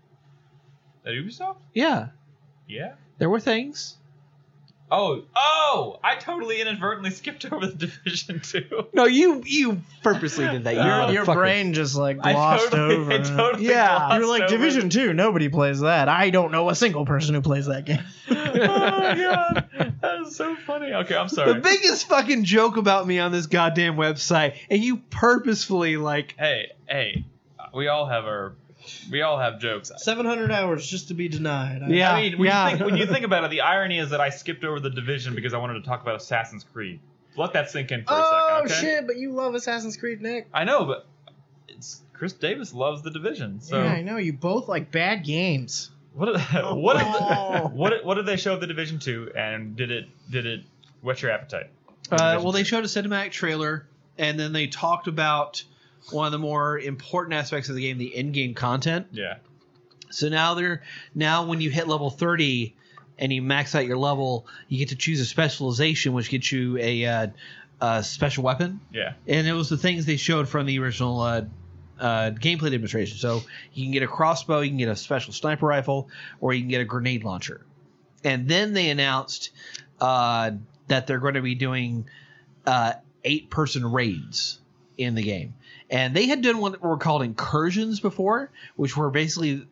At Ubisoft? Yeah, Yeah. there were things. Oh, oh! I totally inadvertently skipped over the Division two. No, you you purposely did that. You Uh, Your motherfucker. brain just like I glossed totally, over. I it. totally Yeah. glossed You're like over Division it. Two. Nobody plays that. I don't know a single person who plays that game. Oh my god, that is so funny. Okay, I'm sorry. The biggest fucking joke about me on this goddamn website, and you purposefully like. hey, hey, we all have our, we all have jokes. Seven hundred hours just to be denied. I- Yeah. I mean, when, yeah. you think, when you think about it, the irony is that I skipped over the Division because I wanted to talk about Assassin's Creed. Let that sink in for Oh a second, okay? shit! But you love Assassin's Creed, Nick. I know, but it's Chris Davis loves the Division. So Yeah, I know. You both like bad games. what? Did, what? Did, Oh. what? Did, what did they show of the Division two, and did it did it whet your appetite? for Uh, Division well, they two? showed a cinematic trailer, and then they talked about one of the more important aspects of the game, the in-game content. Yeah. So now they're now when you hit level thirty, and you max out your level, you get to choose a specialization, which gets you a, uh, a special weapon. Yeah. And it was the things they showed from the original uh, uh, gameplay demonstration. So you can get a crossbow, you can get a special sniper rifle, or you can get a grenade launcher. And then they announced uh, that they're going to be doing uh, eight-person raids in the game. And they had done what were called incursions before, which were basically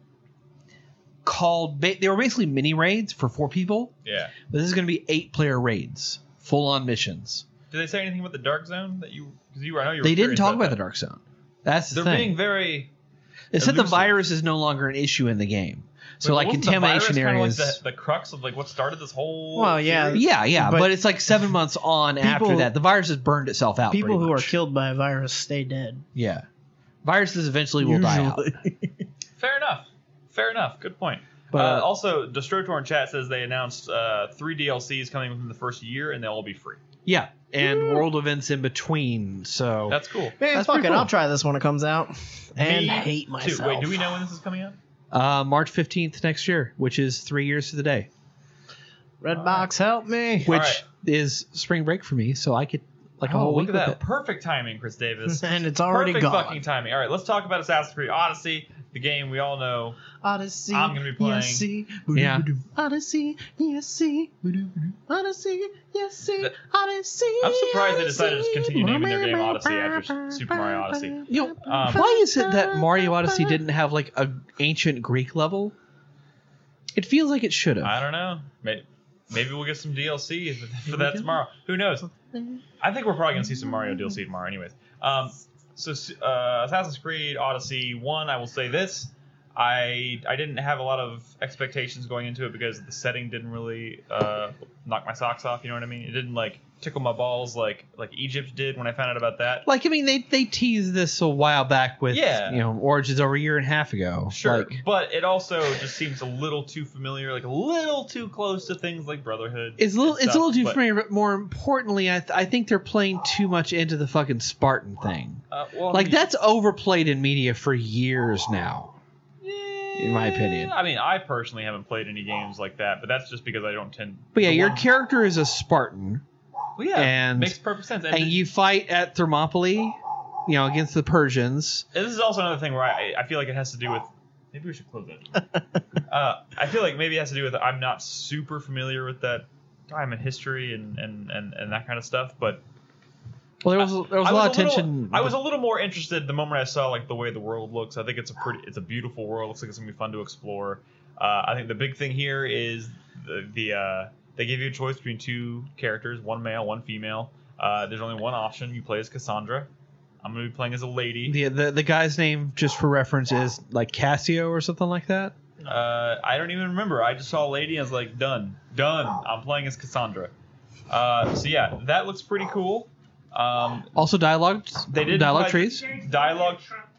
called... Ba- they were basically mini raids for four people. Yeah. But this is going to be eight-player raids, full-on missions. Did they say anything about the Dark Zone that you? Because you, I know you. Were They didn't curious talk about that. the Dark Zone. That's the They're thing. being very. They said the elusive. virus is no longer an issue in the game. So Wait, like wasn't contamination the virus areas. Kind of like the, the crux of like what started this whole. Well, yeah. series? yeah, yeah, but, But it's like seven months on after people- that. The virus has burned itself out. People pretty who are much. killed by a virus stay dead. Yeah, viruses eventually will die out. Fair enough. Fair enough. Good point. But uh, also, Destrotor in chat says they announced uh, three D L Cs coming within the first year, and they'll all be free. yeah, and world events in between. So That's cool. Man, That's fuck pretty it. cool. I'll try this when it comes out. And Me hate too. myself. Wait, do we know when this is coming out? uh, March fifteenth next year, which is three years to the day, Redbox, help me. which right. is spring break for me. So I could like a Oh, whole look week at with that. it. Perfect timing, Chris Davis. And it's already Perfect gone. fucking timing. All right, let's talk about Assassin's Creed Odyssey, the game we all know. Odyssey. I'm gonna be playing- Odyssey. Yeah. Odyssey. Odyssey. Odyssey. Odyssey. That- Odyssey. I'm surprised they decided to just continue naming their game Odyssey after Super Mario Odyssey. You know, Um, why is it that Mario Odyssey didn't have like an ancient Greek level? It feels like it should have. I don't know. Maybe, maybe we'll get some D L C for, for that tomorrow. Who knows? I think we're probably gonna see some Mario D L C tomorrow, anyways. Um, so uh, Assassin's Creed Odyssey one, I will say this: I I didn't have a lot of expectations going into it because the setting didn't really uh, knock my socks off. You know what I mean? It didn't like tickle my balls like like Egypt did when I found out about that. Like, I mean, they they teased this a while back with, Yeah. you know, Origins over a year and a half ago. Sure, Like, but it also just seems a little too familiar, like a little too close to things like Brotherhood. it's a little, and it's a stuff, little too but, familiar, but more importantly, I, th- I think they're playing too much into the fucking Spartan thing. Uh, well, Like, I mean, that's overplayed in media for years now. in my opinion. I mean, I personally haven't played any games like that, but that's just because I don't tend. But yeah, the your one- character is a Spartan, Well, yeah, and- makes perfect sense. And, and you fight at Thermopylae, you know, against the Persians. and this is also another thing where I, I feel like it has to do with. Maybe we should close that. uh, I feel like maybe it has to do with I'm not super familiar with that time and history and, and, and, and that kind of stuff, but Well, there was there was I a lot of little- tension. I was a little more interested the moment I saw like the way the world looks. I think it's a pretty, it's a beautiful world. Looks like it's gonna be fun to explore. Uh, I think the big thing here is the, the uh, they give you a choice between two characters, one male, one female. Uh, there's only one option. You play as Cassandra. I'm gonna be playing as a lady. the, the the guy's name, just for reference, is like Cassio or something like that. Uh, I don't even remember. I just saw a lady and I was like, done, done. I'm playing as Cassandra. Uh, so yeah, that looks pretty cool. Um, Also, dialogue. They did dialogue provide- trees. dialogue.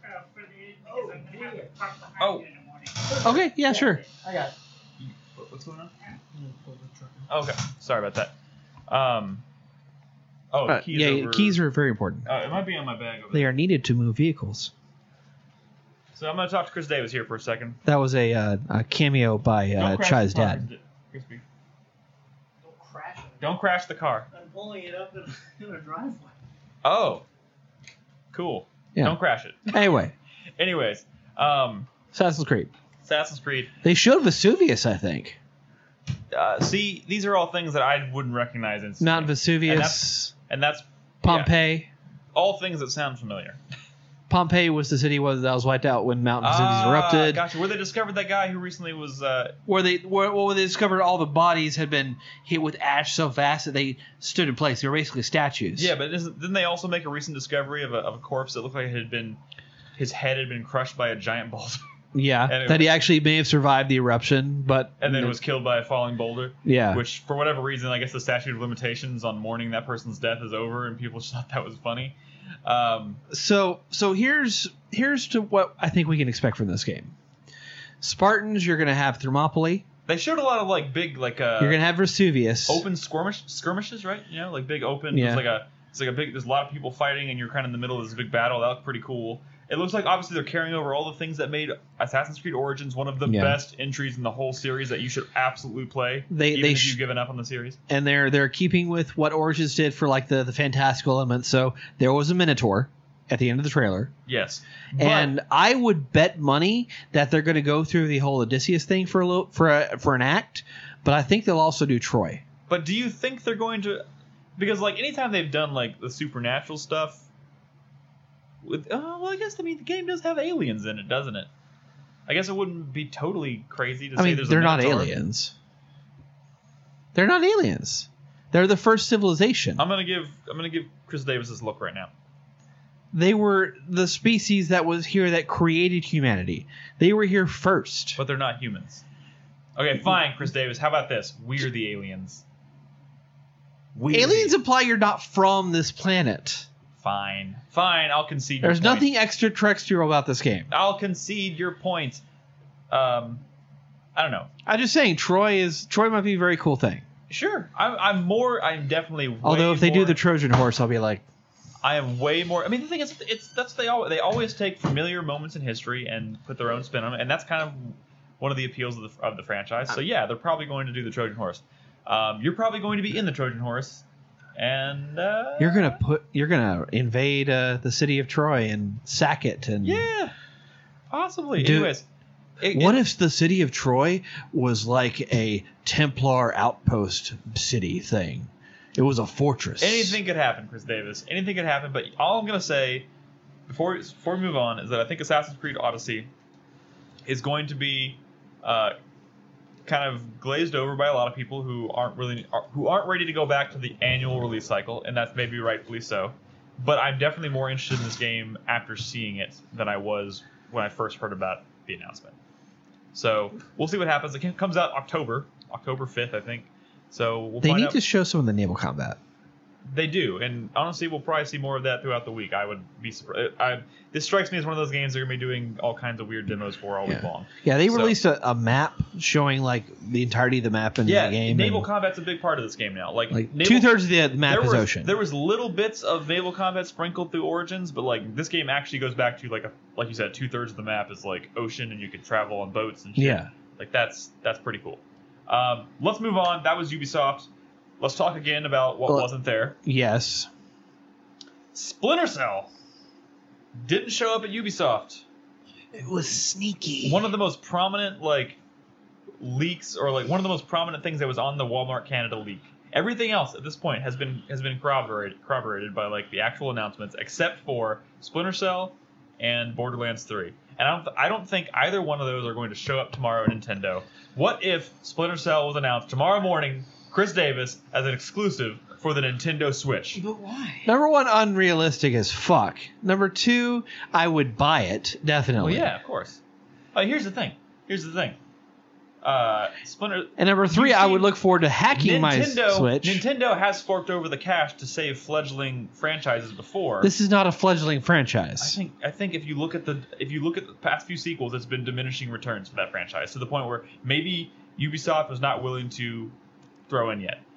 Oh. Okay, yeah, sure. What's going on? Okay, sorry about that. Um. Oh, Uh, keys yeah, over- keys are very important. Oh, it might be on my bag over They there. are needed to move vehicles. So I'm gonna talk to Chris Davis here for a second. That was a, uh, a cameo by uh, Don't crash Chai's the car. dad. Crispy. Don't crash it. Don't crash the car. I'm pulling it up in, in a driveway. Oh. Cool. Yeah. Don't crash it. Anyway, Anyways, um, Assassin's Creed. Assassin's Creed. They showed Vesuvius, I think. Uh, see, these are all things that I wouldn't recognize instantly. Not Vesuvius. And that's yeah, Pompeii. all things that sound familiar. Pompeii was the city was that was wiped out when Mount Vesuvius Ah, erupted. Gotcha. Where they discovered that guy who recently was. Uh, Where they where, where they discovered all the bodies had been hit with ash so fast that they stood in place. They were basically statues. yeah, but isn't, didn't they also make a recent discovery of a, of a corpse that looked like it had been. His head had been crushed by a giant boulder, Yeah, And it that he was- actually may have survived the eruption, but and then was killed by a falling boulder. yeah. Which, for whatever reason, I guess the statute of limitations on mourning that person's death is over, and people just thought that was funny. Um, So so here's here's to what I think we can expect from this game. Spartans, you're gonna have Thermopylae. they showed a lot of like big, like uh, You're gonna have Vesuvius. open skirmish skirmishes, right? You know, like big open. Yeah. There's like a it's like a big. There's a lot of people fighting, and you're kind of in the middle of this big battle. That looked pretty cool. It looks like obviously they're carrying over all the things that made Assassin's Creed Origins one of the Yeah. best entries in the whole series that you should absolutely play. They- even they if sh- you've given up on the series. And they're they're keeping with what Origins did for like the, the fantastical elements. So there was a Minotaur at the end of the trailer. Yes. But- And I would bet money that they're going to go through the whole Odysseus thing for a little, for a, for an act, but I think they'll also do Troy. But do you think they're going to? Because like anytime they've done like the supernatural stuff, with oh well, I guess I mean the game does have aliens in it, doesn't it? I guess it wouldn't be totally crazy to I say mean, there's. they're a not Minotaur. aliens. They're not aliens. They're the first civilization. I'm gonna give I'm gonna give Chris Davis this look right now. They were the species that was here that created humanity. They were here first. But they're not humans. Okay, fine, Chris Davis. How about this? We're the aliens. We're Aliens the- imply you're not from this planet. Fine, fine. I'll concede. Your There's point. nothing extraterrestrial about this game. I'll concede your point. Um, I don't know. I'm just saying, Troy is Troy might be a very cool thing. Sure, I'm. I'm more. I'm definitely. Way Although if they do more- the Trojan horse, I'll be like, I am way more. I mean, the thing is, it's that's they always they always take familiar moments in history and put their own spin on it, and that's kind of one of the appeals of the of the franchise. So yeah, they're probably going to do the Trojan horse. Um, you're probably going to be in the Trojan horse, and uh, you're gonna put, you're gonna invade uh, the city of Troy and sack it, and yeah, possibly. Dude, Anyways, it, what it- if the city of Troy was like a Templar outpost city thing? It was a fortress. anything could happen, Chris Davis? Anything could happen. But all I'm gonna say before before we move on is that I think Assassin's Creed Odyssey is going to be uh, kind of glazed over by a lot of people who aren't really are, who aren't ready to go back to the annual release cycle, and that's maybe rightfully so. But I'm definitely more interested in this game after seeing it than I was when I first heard about the announcement. So we'll see what happens. It comes out October, October fifth, I think. So we'll They find need out. to show some of the naval combat. They do, and honestly, we'll probably see more of that throughout the week. I would be surprised. I, this strikes me as one of those games they're gonna be doing all kinds of weird demos for all week Yeah. long. Yeah, they So- released a, a map showing like the entirety of the map in Yeah, the game. naval and, combat's a big part of this game now. Like, like naval, two thirds of the map there is was, ocean. There was little bits of naval combat sprinkled through Origins, but like this game actually goes back to like a like you said, two thirds of the map is like ocean, and you can travel on boats and shit. Yeah. Like that's that's pretty cool. Um, let's move on. That was Ubisoft. Let's talk again about what Well- wasn't there. Yes. Splinter Cell didn't show up at Ubisoft. It was sneaky. One of the most prominent like leaks, or like one of the most prominent things that was on the Walmart Canada leak. Everything else at this point has been has been corroborated corroborated by like the actual announcements, except for Splinter Cell and Borderlands three. And I don't th- I don't think either one of those are going to show up tomorrow at Nintendo. What if Splinter Cell was announced tomorrow morning, Chris Davis, as an exclusive for the Nintendo Switch? But why? Number one, unrealistic as fuck. Number two, I would buy it Well, definitely. yeah, of course. Uh, here's the thing. Here's the thing. Uh, Splinter. And number three, You've I seen- would look forward to hacking my Nintendo, Switch. Nintendo has forked over the cash to save fledgling franchises before. This is not a fledgling I franchise. think I think if you look at the if you look at the past few sequels, it's been diminishing returns for that franchise to the point where maybe Ubisoft was not willing to throw in yet.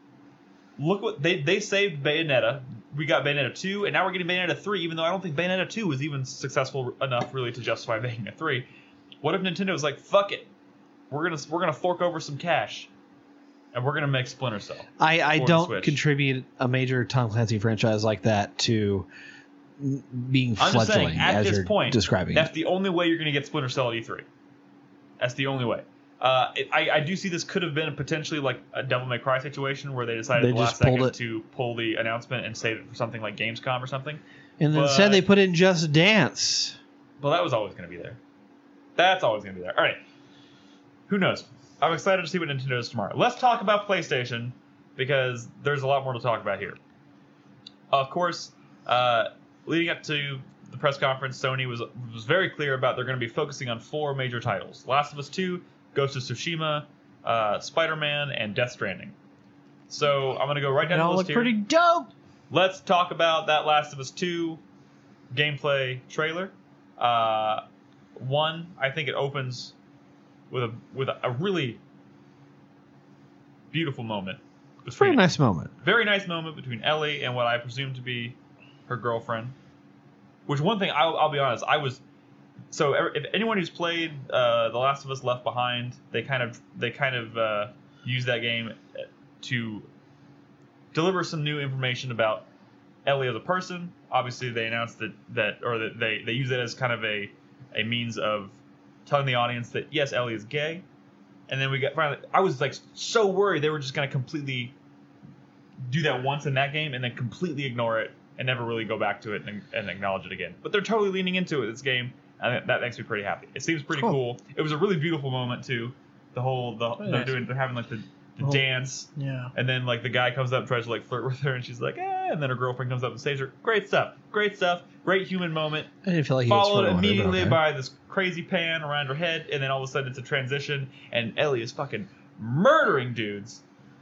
Look what they they saved Bayonetta. We got Bayonetta two, and now we're getting Bayonetta three. Even though I don't think Bayonetta two was even successful enough really to justify making a three. What if Nintendo was like, "Fuck it, we're gonna we're gonna fork over some cash, and we're gonna make Splinter Cell." I, I for the don't Switch. contribute a major Tom Clancy franchise like that to n- being I'm just fledgling saying, at as this you're point, describing that's it. the only way you're going to get Splinter Cell at E three. That's the only way. Uh, it, I, I do see this could have been potentially like a Devil May Cry situation where they decided They at the just last second pulled it. to pull the announcement and save it for something like Gamescom or something. And then but- instead they put in Just Dance. Well, that was always going to be there. That's always going to be there. All right. Who knows? I'm excited to see what Nintendo does tomorrow. Let's talk about PlayStation because there's a lot more to talk about here. Of course, uh, leading up to the press conference, Sony was was very clear about they're going to be focusing on four major titles: Last of Us two, Ghost of Tsushima, uh, Spider-Man, and Death Stranding. So I'm going to go right It down the all list look here. pretty dope. Let's talk about that Last of Us two gameplay trailer. Uh, one, I think it opens with a with a, a really beautiful moment. Very Between, nice moment. very nice moment between Ellie and what I presume to be her girlfriend. Which one thing I'll, I'll be honest, I was so if anyone who's played uh, The Last of Us Left Behind, they kind of they kind of uh, use that game to deliver some new information about Ellie as a person. Obviously, they announced that that or that they they use it as kind of a a means of telling the audience that yes, Ellie is gay. And then we got finally. I was like so worried they were just gonna completely do that once in that game and then completely ignore it and never really go back to it and, and acknowledge it again. But they're totally leaning into it this game, and that makes me pretty happy. It seems pretty cool. Cool. It was a really beautiful moment too. The whole the Very they're nice. doing they're having like the, the Oh. dance, Yeah. and then like the guy comes up and tries to like flirt with her, and she's like, eh, and then her girlfriend comes up and saves her. Great stuff. Great stuff. Great human moment. I didn't feel like he was Followed flirting with her, but immediately okay. by this crazy pan around her head, and then all of a sudden it's a transition, and Ellie is fucking murdering dudes.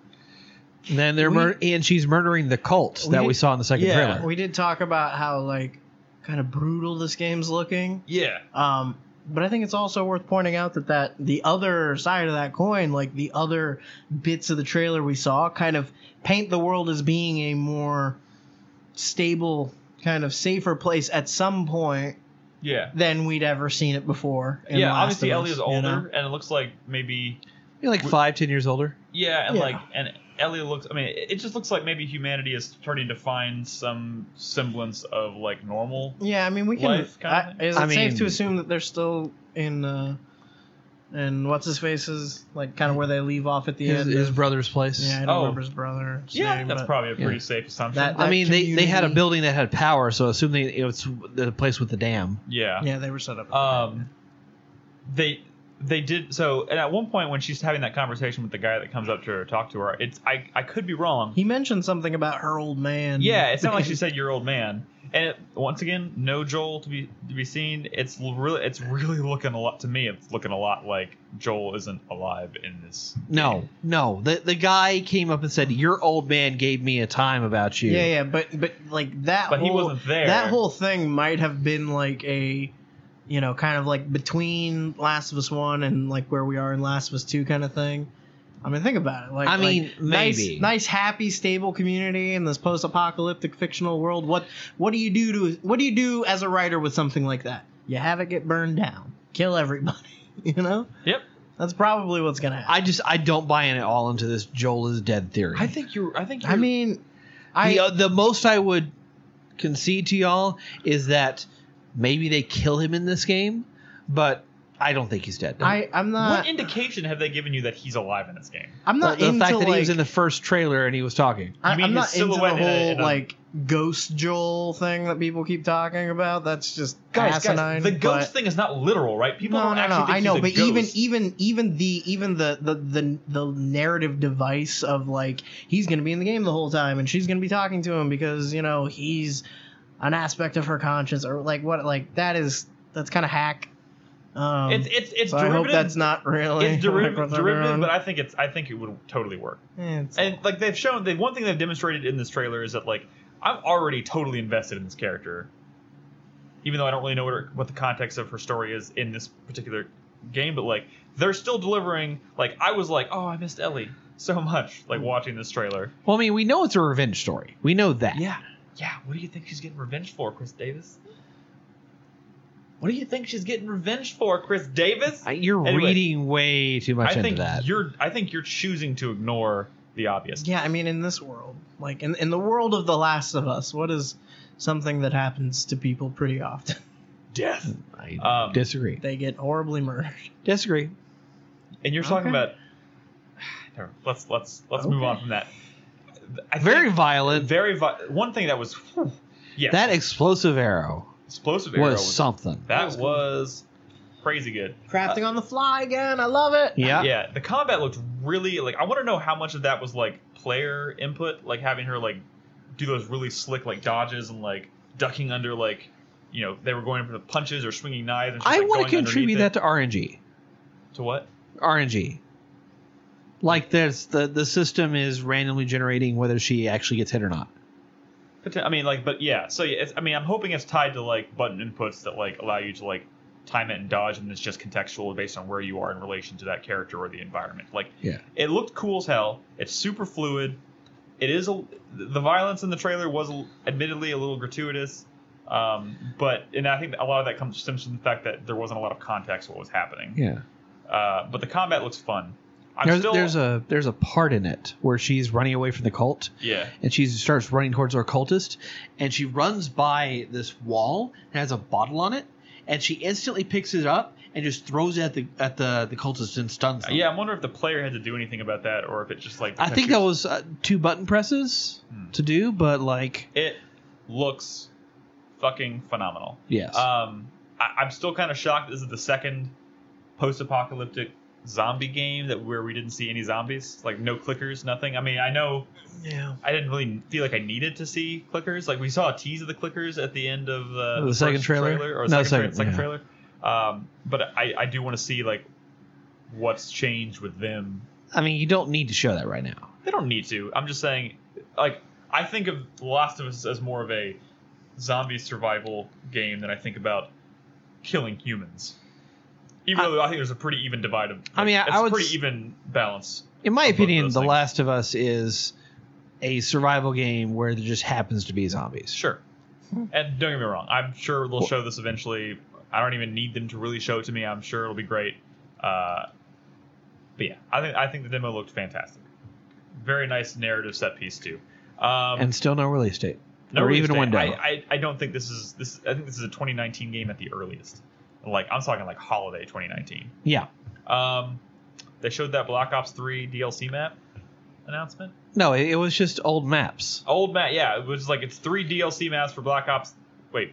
And then they're We- mur- and she's murdering the cult that We we did- saw in the second yeah. trailer. We did talk about how like kind of brutal this game's looking. Yeah. Um, but I think it's also worth pointing out that, that the other side of that coin, like the other bits of the trailer we saw, kind of paint the world as being a more stable, kind of safer place at some point Yeah. than we'd ever seen it before. in Yeah, Last obviously of Ellie Us, is you older, know? and it looks like maybe You're like five, ten years older. yeah, and Yeah. like and Ellie looks. I mean, it it just looks like maybe humanity is starting to find some semblance of like normal. Yeah, I mean, we can. Life kind of I, thing? is it I safe mean- to assume that they're still in, uh, in what's his face's, like kind of where they leave off at the His, end? his of- brother's place. Yeah, I don't Oh. remember his brother. Yeah, name, that's but- probably a pretty yeah. safe assumption. That- I mean, they, they had a community- building that had power, so I assume they, it was the place with the dam. yeah. Yeah, they were set up. Um, they they did so, and at one point when she's having that conversation with the guy that comes up to her to talk to her, it's I I could be wrong. He mentioned something about her old man. Yeah, it sounded like she said your old man. And it, once again, no Joel to be to be seen. It's really it's really looking a lot to me. It's looking a lot like Joel isn't alive in this. No, no. The the guy came up and said, "Your old man gave me a time about you." Yeah, yeah, but but like that. But he whole, wasn't there. That whole thing might have been like a, you know, kind of like between Last of Us One and like where we are in Last of Us Two kind of thing. I mean, think about it. Like, I mean, like, nice, maybe. nice, happy, stable community in this post-apocalyptic fictional world. What, what do you do to? What do you do as a writer with something like that? You have it get burned down, kill everybody. You know, Yep. that's probably what's gonna happen. I just I don't buy in at all into this Joel is dead theory. I think you're. I think. You're, I mean, I the, uh, the most I would concede to y'all is that maybe they kill him in this game, but I don't think he's dead. I I'm what not. indication have they given you that he's alive in this game? I'm the, not the into fact that like, he was in the first trailer and he was talking. I, You mean I'm his not into the silhouette in a- whole in a- like ghost Joel thing that people keep talking about. That's just Guys, asinine. guys, the ghost but- thing is not literal, right? People no, don't no, actually no. think I know, he's but a ghost. even, even, even the, even the, the, the, the narrative device of like he's gonna be in the game the whole time and she's gonna be talking to him because you know he's an aspect of her conscience or like what, like that is that's kind of hack. Um, it's it's it's so I hope derivative. that's not really. it's like derivative, what they're derivative, doing. but I think it's I think it would totally work. Eh, it's- And like they've shown, they one thing they've demonstrated in this trailer is that like I'm already totally invested in this character, even though I don't really know what her, what the context of her story is in this particular game. But like they're still delivering. Like I was like, oh, I missed Ellie so much. Like watching this trailer. Well, I mean, we know it's a revenge story. We know that. Yeah, yeah. What do you think she's getting revenge for, Chris Davis? What do you think she's getting revenge for, Chris Davis? I- You're Anyway, reading way too much I think into that. you're. I think you're choosing to ignore the obvious. Yeah, I mean, in this world, like in in the world of The Last of Us, what is something that happens to people pretty often? Death. I Um, disagree. They get horribly murdered. Disagree. And you're talking Okay. about. Never- Let's let's let's move Okay. on from that. I Very think violent. very vi- one thing that was whew, yes, That explosive arrow explosive arrow was was, something. that was crazy good. Crafting on the fly again. I love it. Yeah. Yeah, the combat looked really like. I want to know how much of that was like player input, like having her like do those really slick like dodges and like ducking under like you know they were going for the punches or swinging knives. And she's, I like, want to going contribute underneath that to R N G. it. to what? R N G. Like there's the the system is randomly generating whether she actually gets hit or not. Poten- I mean, like, but yeah. So yeah, it's, I mean, I'm hoping it's tied to like button inputs that like allow you to like time it and dodge, and it's just contextual based on where you are in relation to that character or the environment. Like, Yeah. it looked cool as hell. It's super fluid. It is a the violence in the trailer was a, admittedly a little gratuitous, Um, but and I think a lot of that comes stems from the fact that there wasn't a lot of context to what was happening. Yeah. Uh, but the combat looks fun. I'm There's, still, there's a there's a part in it where she's running away from the cult. yeah. And she starts running towards her cultist, and she runs by this wall and has a bottle on it, and she instantly picks it up and just throws it at the at the the cultist and stuns them. Yeah, I'm wondering if the player had to do anything about that, or if it just like. I think that was uh, two button presses Hmm. to do, but like It looks fucking phenomenal. yes, Um, I, I'm still kind of shocked. This is the second post-apocalyptic zombie game that where we didn't see any zombies, like no clickers, nothing. I mean, I know Yeah. I didn't really feel like I needed to see clickers. Like we saw a tease of the clickers at the end of uh, The the second first trailer? or No, second, second, tra- second yeah. trailer. Um, but I, I do want to see like what's changed with them. I mean you don't need to show that right now. They don't need to. I'm just saying, like I think of The Last of Us as more of a zombie survival game than I think about killing humans. Even I- though I think there's a pretty even divide of. I mean, I- it's I a would pretty s- even balance. In my Of both of opinion, those The things. Last of Us is a survival game where there just happens to be zombies. Sure. And don't get me wrong, I'm sure they'll show this eventually. I don't even need them to really show it to me. I'm sure it'll be great. Uh, but yeah, I think I think the demo looked fantastic. Very nice narrative set piece too. Um, And still no release date. no or release even a date. window. I, I I don't think this is this. I think this is a twenty nineteen game at the earliest. Like I'm talking like holiday twenty nineteen. yeah. Um, they showed that Black Ops three D L C map announcement. No, it, it was just old maps. Old map, yeah. It was like it's three D L C maps for Black Ops. Wait.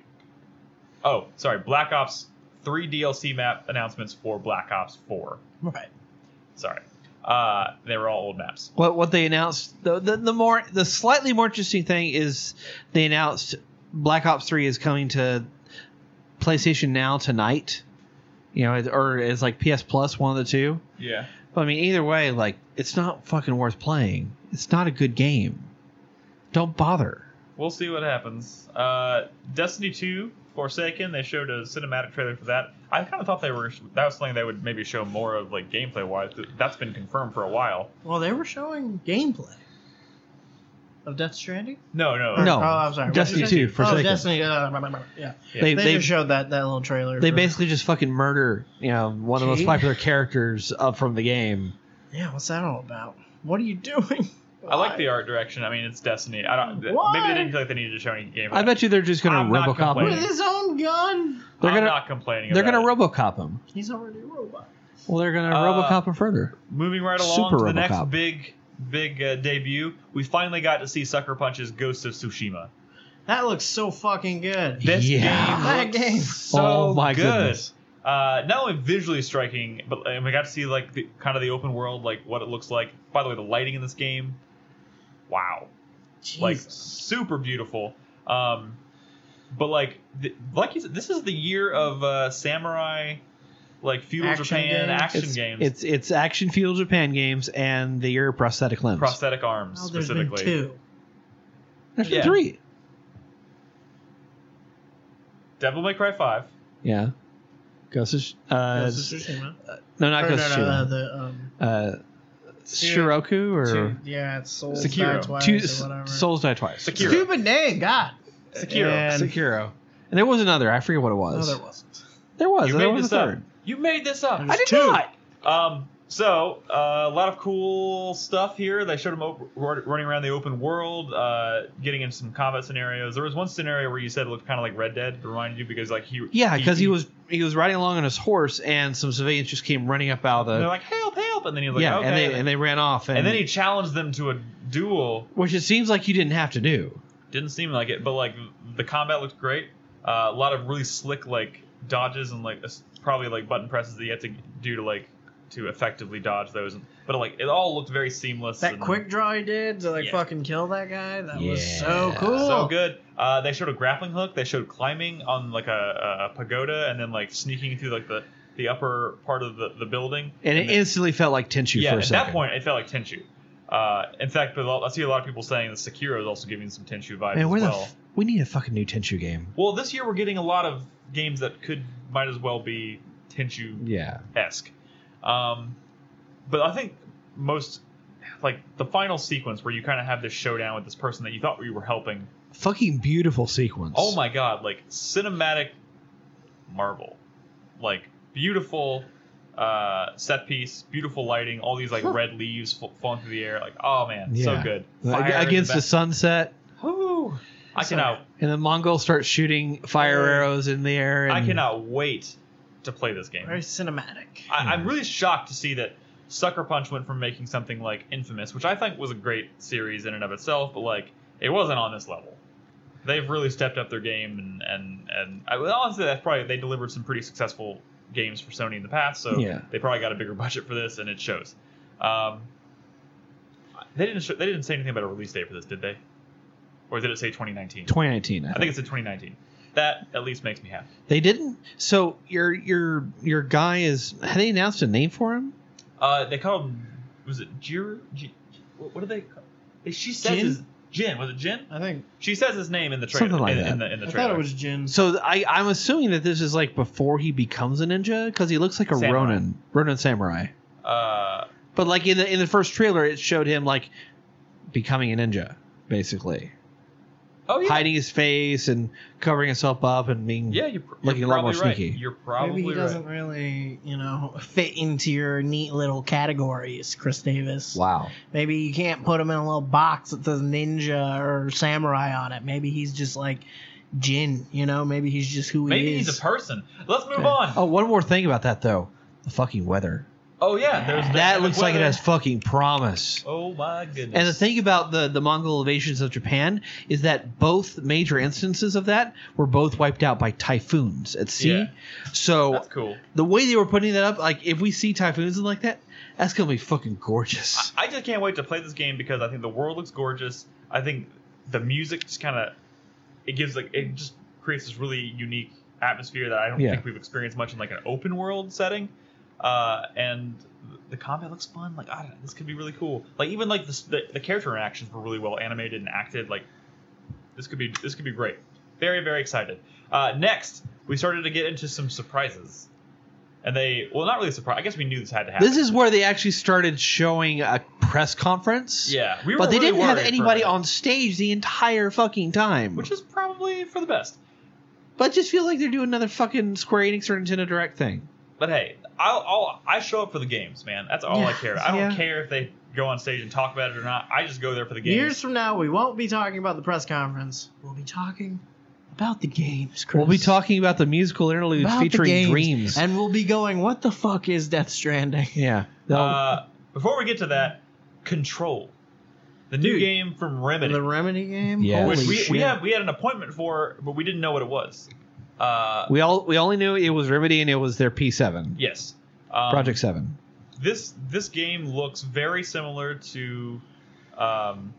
Oh, sorry. Black Ops three D L C map announcements for Black Ops four. Right. Sorry. Uh, they were all old maps. What what they announced the, the the more the slightly more interesting thing is they announced Black Ops three is coming to PlayStation Now tonight. You know, it, or it's like P S Plus, one of the two. Yeah. But I mean, either way, like it's not fucking worth playing. It's not a good game. Don't bother. We'll see what happens. Uh, Destiny two Forsaken. They showed a cinematic trailer for that. I kind of thought they were that was something they would maybe show more of, like gameplay wise. That's been confirmed for a while. Well, they were showing gameplay of Death Stranding. No, no, No. Oh, I'm sorry. Destiny What did you two, say? Forsaken. Oh, Destiny. Uh, blah, blah, blah. Yeah. Yeah. They They, they just showed that that little trailer. they for- basically just fucking murder. You know, one of the most Gee. popular characters up from the game. Yeah. What's that all about? What are you doing? I like the art direction. I mean, it's Destiny. I don't. Why? Maybe they didn't feel like they needed to show any gameplay. I bet you they're just gonna I'm not RoboCop complaining. With him. his own gun. They're I'm gonna not complaining. they're about gonna it. RoboCop him. He's already a robot. Well, they're gonna Uh, RoboCop him further. Moving right along Super to the RoboCop. next big, big uh, debut, we finally got to see Sucker Punch's Ghost of Tsushima. That looks so fucking good. This Yeah. game That looks game. so Oh my good. goodness. Uh, not only visually striking, but and we got to see like the, kind of the open world, like what it looks like. By the way, the lighting in this game, wow, like Jesus. super beautiful. Um, but like, the, like you said, this is the year of uh, samurai, like feudal Action Japan games. action It's, games, it's it's action feudal Japan games and the year of prosthetic limbs. prosthetic arms Oh, there's been specifically. two. There's been Yeah. three. Devil May Cry five. Yeah. Ghost of, uh, Ghost of Tsushima. no, not Or Ghost of no, no, uh, Tsushima. the um, Uh, Shiroku or two, yeah, it's Souls Sekiro. Die Twice two, or whatever. Souls Die Twice. Sekiro. Stupid name, God. Sekiro. And- Sekiro. And there was another. I forget what it No, was. there wasn't. there was. You there made was this a up. third. You made this up. There's I did two. not. Um, so, uh, a lot of cool stuff here. They showed him op- running around the open world, uh, getting into some combat scenarios. There was one scenario where you said it looked kind of like Red Dead, to remind you, because like he Yeah, because he, was he was riding along on his horse, and some civilians just came running up out of They're the like, help, help, and then he was like, yeah, okay, and they and they ran off, and, and then he challenged them to a duel. which it seems like you didn't have to do. Didn't seem like it, but like the combat looked great. Uh, a lot of really slick like dodges and like s- probably like button presses that you have to do to like to effectively dodge those. But like it all looked very seamless. That and quick draw he did to like Yeah. fucking kill that guy. That was Yeah. so cool. So good. Uh, they showed a grappling hook. They showed climbing on like a, a pagoda and then like sneaking through like the, the upper part of the, the building. And it then- instantly felt like Tenchu yeah, for a at second. that point it felt like Tenchu. Uh, in fact, but I see a lot of people saying that Sekiro is also giving some Tenchu vibes Man, as where the well. f- we need a fucking new Tenchu game. Well, this year we're getting a lot of games that could might as well be Tenchu Yeah. esque. Um, but I think most like the final sequence where you kind of have this showdown with this person that you thought you were helping. Fucking beautiful sequence. Oh my god, like cinematic marvel. Like beautiful uh, set piece, beautiful lighting, all these like red leaves f- falling through the air. Like, oh man, Yeah. so good. Like, Fire against in the back- sunset, Woo! I cannot and the Mongols start shooting fire arrows in the air. And I cannot wait to play this game. Very cinematic. I, I'm really shocked to see that Sucker Punch went from making something like Infamous, which I think was a great series in and of itself, but like it wasn't on this level. They've really stepped up their game, and and and I, well, honestly, that's probably they delivered some pretty successful games for Sony in the past, so Yeah. they probably got a bigger budget for this, and it shows. Um, they didn't show, they didn't say anything about a release date for this, did they? Or did it say twenty nineteen? twenty nineteen. I, I think. think it said twenty nineteen. That at least makes me happy. They didn't. So your your your guy is. Had they announced a name for him? Uh, they called him, was it Jir? G, what, what did they? Call, she says Jin? his Jin. Was it Jin? I think. She says his name in the trailer. Something like in, that. in the in the I trailer. thought it was Jin. So I I'm assuming that this is like before he becomes a ninja because he looks like a Samurai. Ronin Ronin samurai. Uh, But like in the in the first trailer, it showed him like becoming a ninja, basically oh yeah. hiding his face and covering himself up and being Yeah, you're, looking you're a lot more probably right. sneaky. You're probably Maybe he doesn't right. really, you know, fit into your neat little categories, Chris Davis. Wow. Maybe you can't put him in a little box that says ninja or samurai on it. Maybe he's just like Jin, you know? Maybe he's just who Maybe he is. he's a person. Let's move Okay. on. Oh, one more thing about that though, the fucking weather. Oh yeah, there's That the looks like it weather. has fucking promise. Oh my goodness. And the thing about the, the Mongol invasions of Japan is that both major instances of that were both wiped out by typhoons at sea. Yeah. So That's cool. the way they were putting that up, like if we see typhoons like that, that's gonna be fucking gorgeous. I just can't wait to play this game because I think the world looks gorgeous. I think the music just kind of it gives like it just creates this really unique atmosphere that I don't Yeah. think we've experienced much in like an open world setting. Uh, and the combat looks fun. Like I don't know, this could be really cool. Like even like the, the the character interactions were really well animated and acted. Like this could be this could be great. Very very excited. Uh, next, we started to get into some surprises, and they well not really a surprise. I guess we knew this had to happen. This is where they actually started showing a press conference. yeah, we were But they really didn't have worried for a anybody minute, on stage the entire fucking time. which is probably for the best. But it just feels like they're doing another fucking Square Enix or Nintendo Direct thing. But hey, I'll, I'll I show up for the games, man. That's all I Yeah, care. I don't yeah. care if they go on stage and talk about it or not. I just go there for the games. Years from now, we won't be talking about the press conference. We'll be talking about the games, Chris. We'll be talking about the musical interludes about the featuring games. Dreams. And we'll be going, what the fuck is Death Stranding? yeah. They'll- Uh, before we get to that, Control, the new Dude. game from Remedy, The Remedy game? Yeah. which Holy we, shit. we had we had an appointment for, but we didn't know what it was. Uh, we all we only knew it was Remedy and it was their P seven. yes, um, Project seven. This this game looks very similar to um,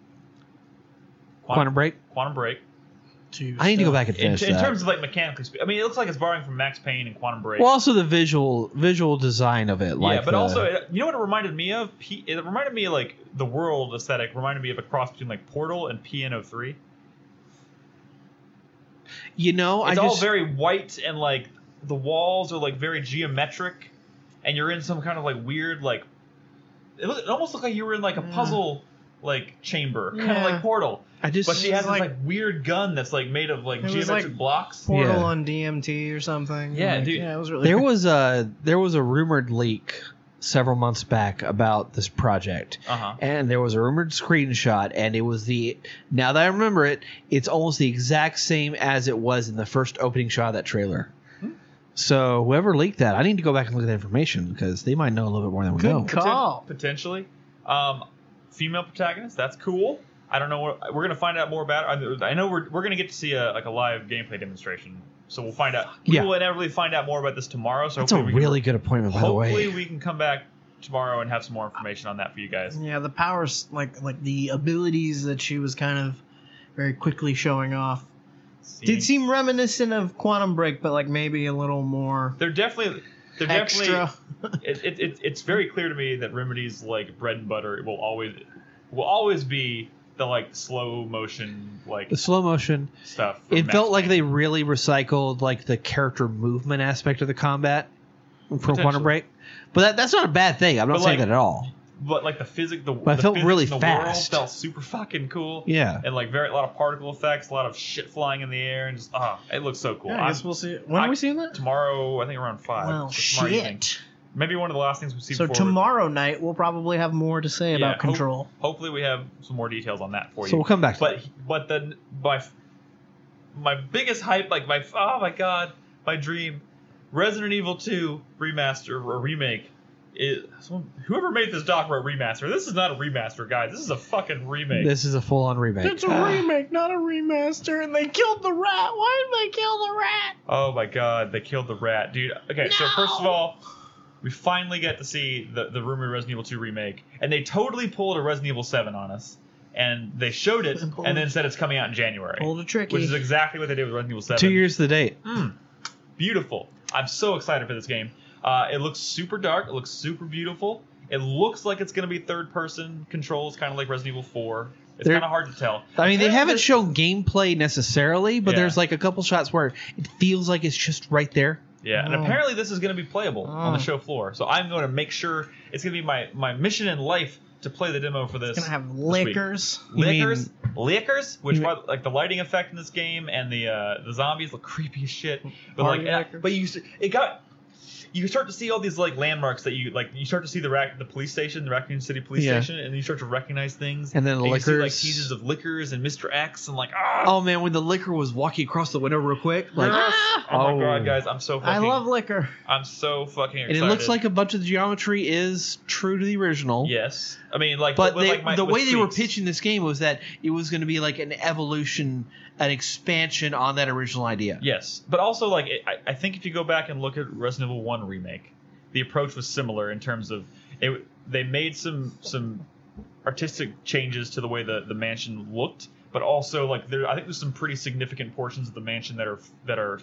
Quantum Break. Quantum Break. Two I need to go stuff. back and In, finish in that. terms of like mechanically, spe- I mean, it looks like it's borrowing from Max Payne and Quantum Break. Well, also the visual visual design of it. Like yeah, but the- also, it, you know what it reminded me of? P, it reminded me of, like, the world aesthetic reminded me of a cross between, like, Portal and P N oh three. you know, It's I all just very white, and, like, the walls are, like, very geometric, and you're in some kind of, like, weird, like... It, look, it almost looked like you were in, like, a Yeah. puzzle, like, chamber. Kind of Yeah. like Portal. I just But she has like- this, like, weird gun that's, like, made of, like, It was geometric like- blocks. Portal Yeah. on D M T or something. Yeah, Like, dude. Yeah, it was really there was a there was a rumored leak several months back about this project. Uh-huh. And there was a rumored screenshot, and it was the now that I remember it, it's almost the exact same as it was in the first opening shot of that trailer. Hmm. So whoever leaked that, I need to go back and look at that information because they might know a little bit more than we Good know. call. Call. Potentially. Um, female protagonist, that's cool. I don't know what we're gonna find out more about it. I I know we're we're gonna get to see a like a live gameplay demonstration, so we'll find out. We Yeah. will inevitably find out more about this tomorrow. So That's a hopefully we really can, good appointment, by the hopefully way. we can come back tomorrow and have some more information on that for you guys. Yeah, the powers, like like the abilities that she was kind of very quickly showing off, See, did seem reminiscent of Quantum Break, but like maybe a little more they're definitely they're extra. definitely. It, it, it, it's very clear to me that Remedy's like bread and butter will always will always be the like slow motion like The slow motion. stuff. from It Max felt like Payne. they really recycled like the character movement aspect of the combat from Potentially. Quantum Break. But that, that's not a bad thing. I'm not But, saying like, that at all. but like the physics, the, But it the felt physics really in the fast. world felt super fucking cool. Yeah. And like very a lot of particle effects, a lot of shit flying in the air, and just ah, it looks so cool. Yeah, I guess I'm- we'll see. When I- are we seeing that? tomorrow, I think around five. Well, so tomorrow evening. shit. Maybe one of the last things we see. So before we- tomorrow night we'll probably have more to say Yeah, about hope- Control. hopefully, we have some more details on that for So you. we'll come back to But that. but then my my biggest hype, like my oh my god, my dream, Resident Evil two remaster or remake. Is someone, whoever made this doc wrote remaster. This is not a remaster, guys. This is a fucking remake. This is a full-on remake. It's a remake, not a remaster, and they killed the rat. Why did they kill the rat? Oh my god, they killed the rat, dude. Okay, so first of all, we finally get to see the, the rumored Resident Evil two remake, and they totally pulled a Resident Evil seven on us. And they showed it, Pulled- and then said it's coming out in January. Pulled a tricky. Which is exactly what they did with Resident Evil seven. Two years to the date. Mm, beautiful. I'm so excited for this game. Uh, it looks super dark. It looks super beautiful. It looks like it's going to be third-person controls, kind of like Resident Evil four. It's There- kind of hard to tell. I mean, they Apparently haven't this- shown gameplay necessarily, but Yeah. there's like a couple shots where it feels like it's just right there. Yeah, and Oh. apparently this is going to be playable on the Oh. show floor. So I'm going to make sure it's going to be my, my mission in life to play the demo for this. It's gonna have week. lickers. You mean- Lickers, lickers, which you mean- by, like the lighting effect in this game and the uh, the zombies look creepy as shit. But like, Party yeah, lickers. but you it got you start to see all these like landmarks that you like. You start to see the rac- the police station, the Raccoon City police Yeah. station, and you start to recognize things. And then the you see like lickers. teases of lickers and Mister X and like ah. Oh man, when the liquor was walking across the window real quick, like, yes. oh my Oh. god, guys, I'm so fucking. I love liquor. I'm so fucking and excited. it looks like a bunch of the geometry is true to the original. yes. I mean, like, But with, they, like, my, the with way they were tweaks. pitching this game was that it was going to be like an evolution, an expansion on that original idea. Yes, but also like it, I, I think if you go back and look at Resident Evil one remake, the approach was similar in terms of it. They made some some artistic changes to the way the, the mansion looked, but also like there, I think there's some pretty significant portions of the mansion that are that are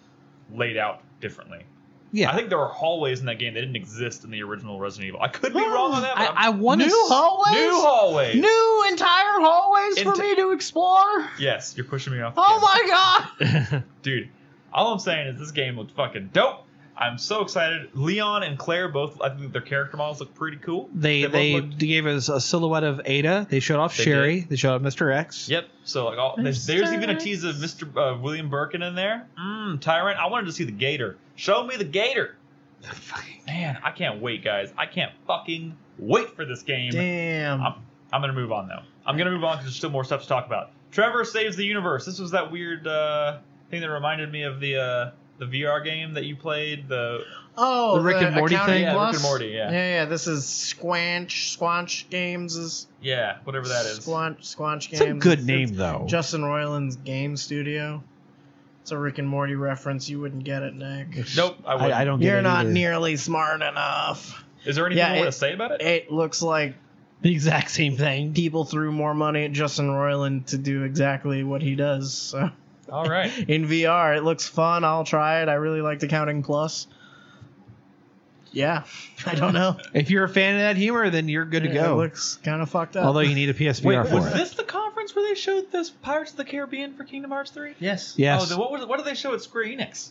laid out differently. Yeah. I think there are hallways in that game that didn't exist in the original Resident Evil. I could be wrong on that. But I, I want New to. hallways. new hallways. New entire hallways for Ent- me to explore. Yes, you're pushing me off. the Oh camera. my god! Dude, all I'm saying is this game looked fucking dope. I'm so excited. Leon and Claire both, I think their character models look pretty cool. They both they look- gave us a silhouette of Ada. They showed off They Sherry. They showed off Mister X. Yep. So like, all, there's, there's even a tease of Mister Uh, William Birkin in there. Mmm, Tyrant. I wanted to see the Gator. Show me the Gator. Man, I can't wait, guys. I can't fucking wait for this game. Damn. I'm, I'm gonna move on though. I'm gonna move on because there's still more stuff to talk about. Trevor Saves the Universe. This was that weird uh, thing that reminded me of the uh, the V R game that you played. The Oh, The Rick and Morty Accounting thing? Yeah, Rick Plus? and Morty, yeah. yeah, yeah. This is Squanch, Squanch Games is yeah, whatever that is. Squanch, Squanch It's Games. a good It's- name it's though. Justin Roiland's game studio. It's a Rick and Morty reference. You wouldn't get it, Nick. Nope, I wouldn't. I, I don't get You're it not either. nearly smart enough. Is there anything Yeah, you want it- to say about it? It looks like the exact same thing. people threw more money at Justin Roiland to do exactly what he does. So All right. in V R, it looks fun. I'll try it. I really liked Accounting Plus. Yeah, I don't know. If you're a fan of that humor, then you're good to It go. looks kind of fucked up. Although you need a P S V Wait, R was for it. this the conference where they showed this Pirates of the Caribbean for Kingdom Hearts three? yes, Yes. Oh, then what was it? What did they show at Square Enix?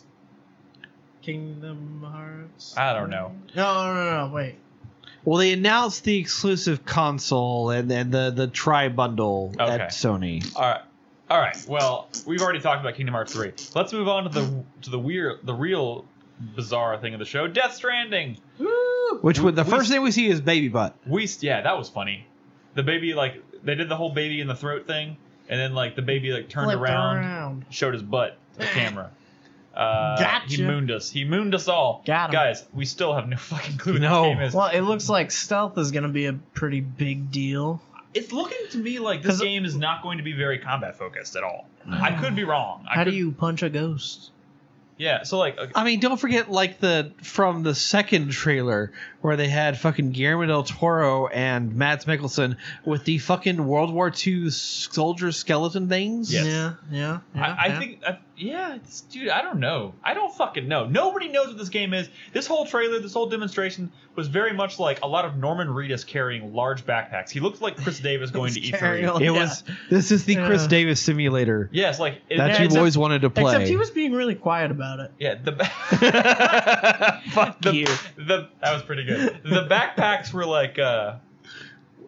Kingdom Hearts. I don't know. No, no, no, no. Wait. Well, they announced the exclusive console and then the the tri bundle Okay. at Sony. All right. All right. Well, we've already talked about Kingdom Hearts three. Let's move on to the to the weird, the real bizarre thing of the show, Death Stranding. Which would, the we- first thing we see is baby butt. We yeah, that was funny. The baby like they did the whole baby in the throat thing, and then like the baby like turned Flipped around, around. showed his butt to the camera. Uh, Gotcha. He mooned us. He mooned us all. Got him. Guys, we still have no fucking clue what No. this game is. Well, it looks like stealth is going to be a pretty big deal. It's looking to me like this 'Cause- game is not going to be very combat focused at all. I could be wrong. I How could, do you punch a ghost? Yeah. So like, uh, I mean, don't forget like the from the second trailer where they had fucking Guillermo del Toro and Mads Mikkelsen with the fucking World War Two soldier skeleton things. Yes. Yeah, yeah. yeah I, I yeah. think, I, yeah, it's, dude, I don't know. I don't fucking know. Nobody knows what this game is. This whole trailer, this whole demonstration was very much like a lot of Norman Reedus carrying large backpacks. He looked like Chris Davis going to E three. carrying a- It Yeah. was. This is the Chris Yeah. Davis simulator Yes, like it, that Yeah, you've except- always wanted to play. Except he was being really quiet about it. yeah, the Fuck the, you. the that was pretty good. The backpacks were like uh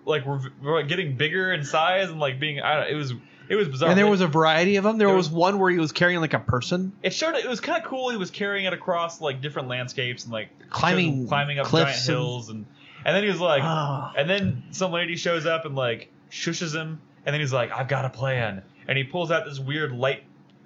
like were, were like getting bigger in size and like being. I don't know, it was it was bizarre. And there It- was a variety of them. There, There was, was- one where he was carrying like a person. It showed it was kind of cool. He was carrying it across like different landscapes and like Climbing showed him climbing up cliffs giant and- hills and and then he was like, Oh. and then some lady shows up and like shushes him and then he's like, I've got a plan, and he pulls out this weird light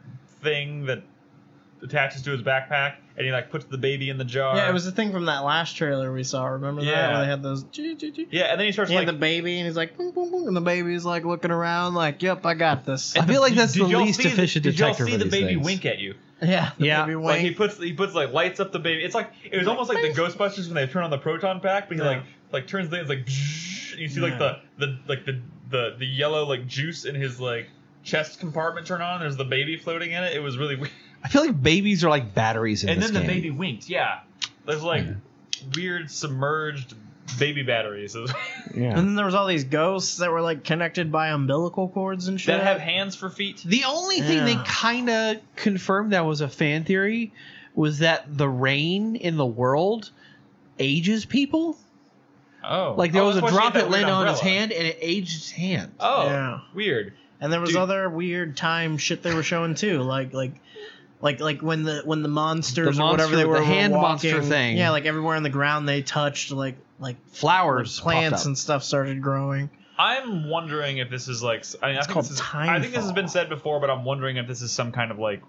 thing that attaches to his backpack and he like puts the baby in the jar. Yeah, it was the thing from that last trailer we saw. Remember that? Yeah. Where they had those. Choo, choo, choo. Yeah, and then he starts He like. had the baby, and he's like, boom, boom, boom, and the baby's like looking around, like, "Yep, I got this." I feel like that's Did the y'all least see efficient Did y'all detector see for the these baby things. wink at you? Yeah, the Yeah. baby Like he wink. puts he puts like lights up the baby. It's like it was almost like the Ghostbusters when they turn on the proton pack, but he Yeah. like like turns things like and you see like Yeah. the the like the the the yellow like juice in his like chest compartment turn on. There's the baby floating in it. It was really weird. I feel like babies are like batteries in And this then the game. baby winked. Yeah, there's like weird submerged baby batteries Yeah. And then there was all these ghosts that were like connected by umbilical cords and shit. that have hands for feet. The only thing they Yeah. kind of confirmed that was a fan theory was that the rain in the world ages people. Oh, Like there Oh, was a that's why she had drop that weird landed on his umbrella. hand and it aged his hand. Oh, Yeah. weird. And there was Dude. other weird time shit they were showing too, like like like like when the when the monsters The or whatever they monster- were the hand were monster walking, thing. Yeah, like everywhere on the ground they touched, like like Flowers, like plants popped up. and stuff started growing. I'm wondering if this is like I, mean, I It's think called this is, Timefall. I think this has been said before, but I'm wondering if this is some kind of like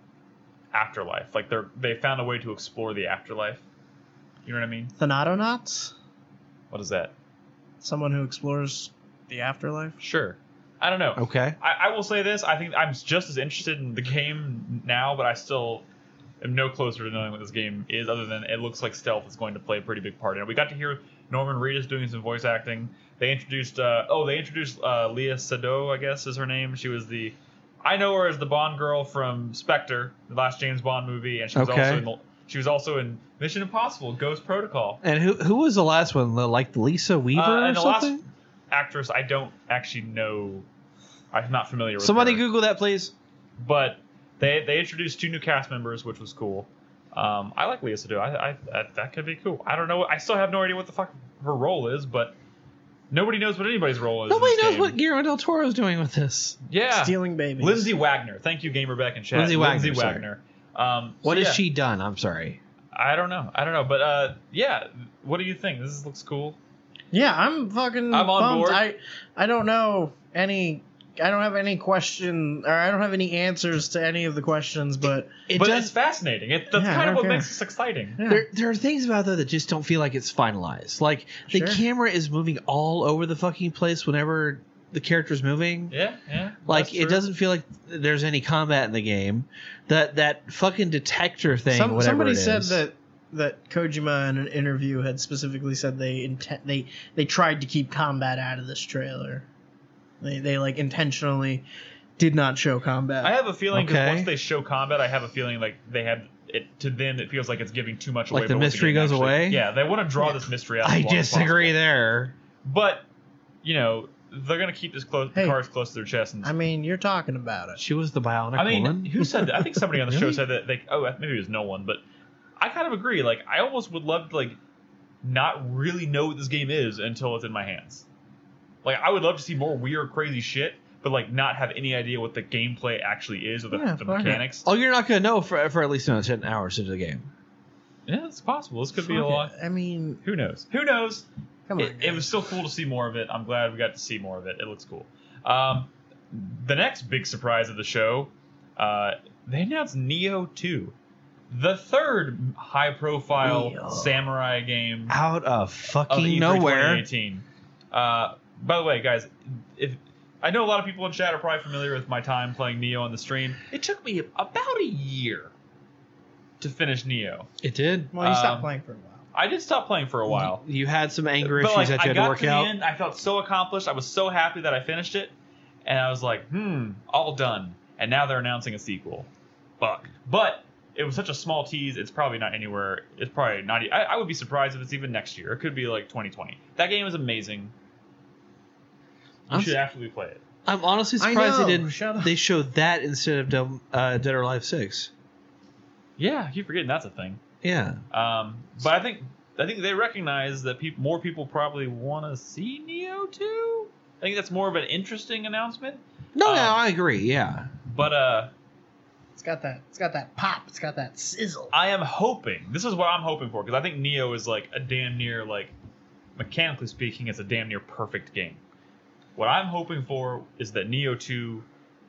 afterlife. Like they're they found a way to explore the afterlife. You know what I mean? Thanatonauts? What is that? Someone who explores the afterlife? Sure. I don't know. Okay. I, I will say this. I think I'm just as interested in the game now, but I still am no closer to knowing what this game is, other than it looks like stealth is going to play a pretty big part in it. We got to hear Norman Reedus doing some voice acting. They introduced, uh, oh, they introduced uh, Leah Sado, I guess is her name. She was the, I know her as the Bond girl from Spectre, the last James Bond movie, and she was Okay. also in the, she was also in Mission Impossible: Ghost Protocol. And who who was the last one? Like Lisa Weaver Uh, or and the last something? actress, I don't actually know. I'm not familiar with Somebody her. Google that, please. But they they introduced two new cast members, which was cool. Um, I like Leah Sado. I, I that, that could be cool. I don't know. I still have no idea what the fuck her role is, but nobody knows what anybody's role is. in Nobody this knows game. what Guillermo del Toro is doing with this. Yeah, Stealing babies. Lindsay Wagner. Thank you, Gamerbeck and chat. Lindsay Wagner, sorry. Wagner. Um, What so has yeah, she done? I'm sorry. I don't know. I don't know. But uh, yeah. What do you think? This looks cool. Yeah, I'm fucking I'm on bummed. board. I I don't know any I don't have any question or I don't have any answers to any of the questions, but It but does. it's fascinating. It, that's Yeah, I kind of don't what care. makes this exciting. yeah. There, there are things about that that just don't feel like it's finalized. Like the Sure. camera is moving all over the fucking place whenever the character's moving. Yeah, yeah. Like that's it true. doesn't feel like there's any combat in the game. That that fucking detector thing. Some, whatever somebody it said is. that that Kojima in an interview had specifically said they intent they they tried to keep combat out of this trailer. They they like intentionally did not show combat. I have a feeling because Okay. once they show combat, I have a feeling like they have it to them. It feels like it's giving too much Like away. the but once mystery again, goes actually- away? Yeah, they want to draw Yeah. this mystery out. I as long as disagree possible. there. But you know they're gonna keep this close, Hey. cards close to their chest. And I mean, you're talking about it. She was the bionic I mean, woman. who said that? I think somebody on the show Really? said that. They, oh, maybe it was no one, but I kind of agree. Like, I almost would love to like not really know what this game is until it's in my hands. Like, I would love to see more weird, crazy shit, but like not have any idea what the gameplay actually is or the, Yeah, the fuck it. mechanics. Oh, you're not gonna know for for at least another ten hours into the game. Yeah, it's possible. This could be a Fuck lot. it. I mean, Who knows? Who knows? come on. It, it was still cool to see more of it. I'm glad we got to see more of it. It looks cool. Um, the next big surprise of the show, uh, they announced Neo two, the third high-profile Neo. samurai game Out of of fucking E three nowhere. twenty eighteen. Uh, by the way, guys, if I know a lot of people in chat are probably familiar with my time playing Neo on the stream. It took me about a year to finish Neo. It did. well, you stopped um, playing for a while. I did stop playing for a while. You had some anger But issues like, that you I had got to work to the out. end. I felt so accomplished. I was so happy that I finished it, and I was like, "Hmm, all done." And now they're announcing a sequel. Fuck. But it was such a small tease. It's probably not anywhere. It's probably not. e- I, I would be surprised if it's even next year. It could be like twenty twenty. That game is amazing. You I'm should s- absolutely play it. I'm honestly I surprised know, they didn't. shut up. They showed that instead of Del- uh, Dead or Alive six. Yeah, I keep forgetting that's a thing. Yeah. Um, but I think I think they recognize that peop- more people probably want to see Neo two. I think that's more of an interesting announcement. No, Um, no, I agree. Yeah. But uh, It's got that. It's got that pop. It's got that sizzle. I am hoping. This is what I'm hoping for because I think Neo is like a damn near like, mechanically speaking, it's a damn near perfect game. What I'm hoping for is that Neo two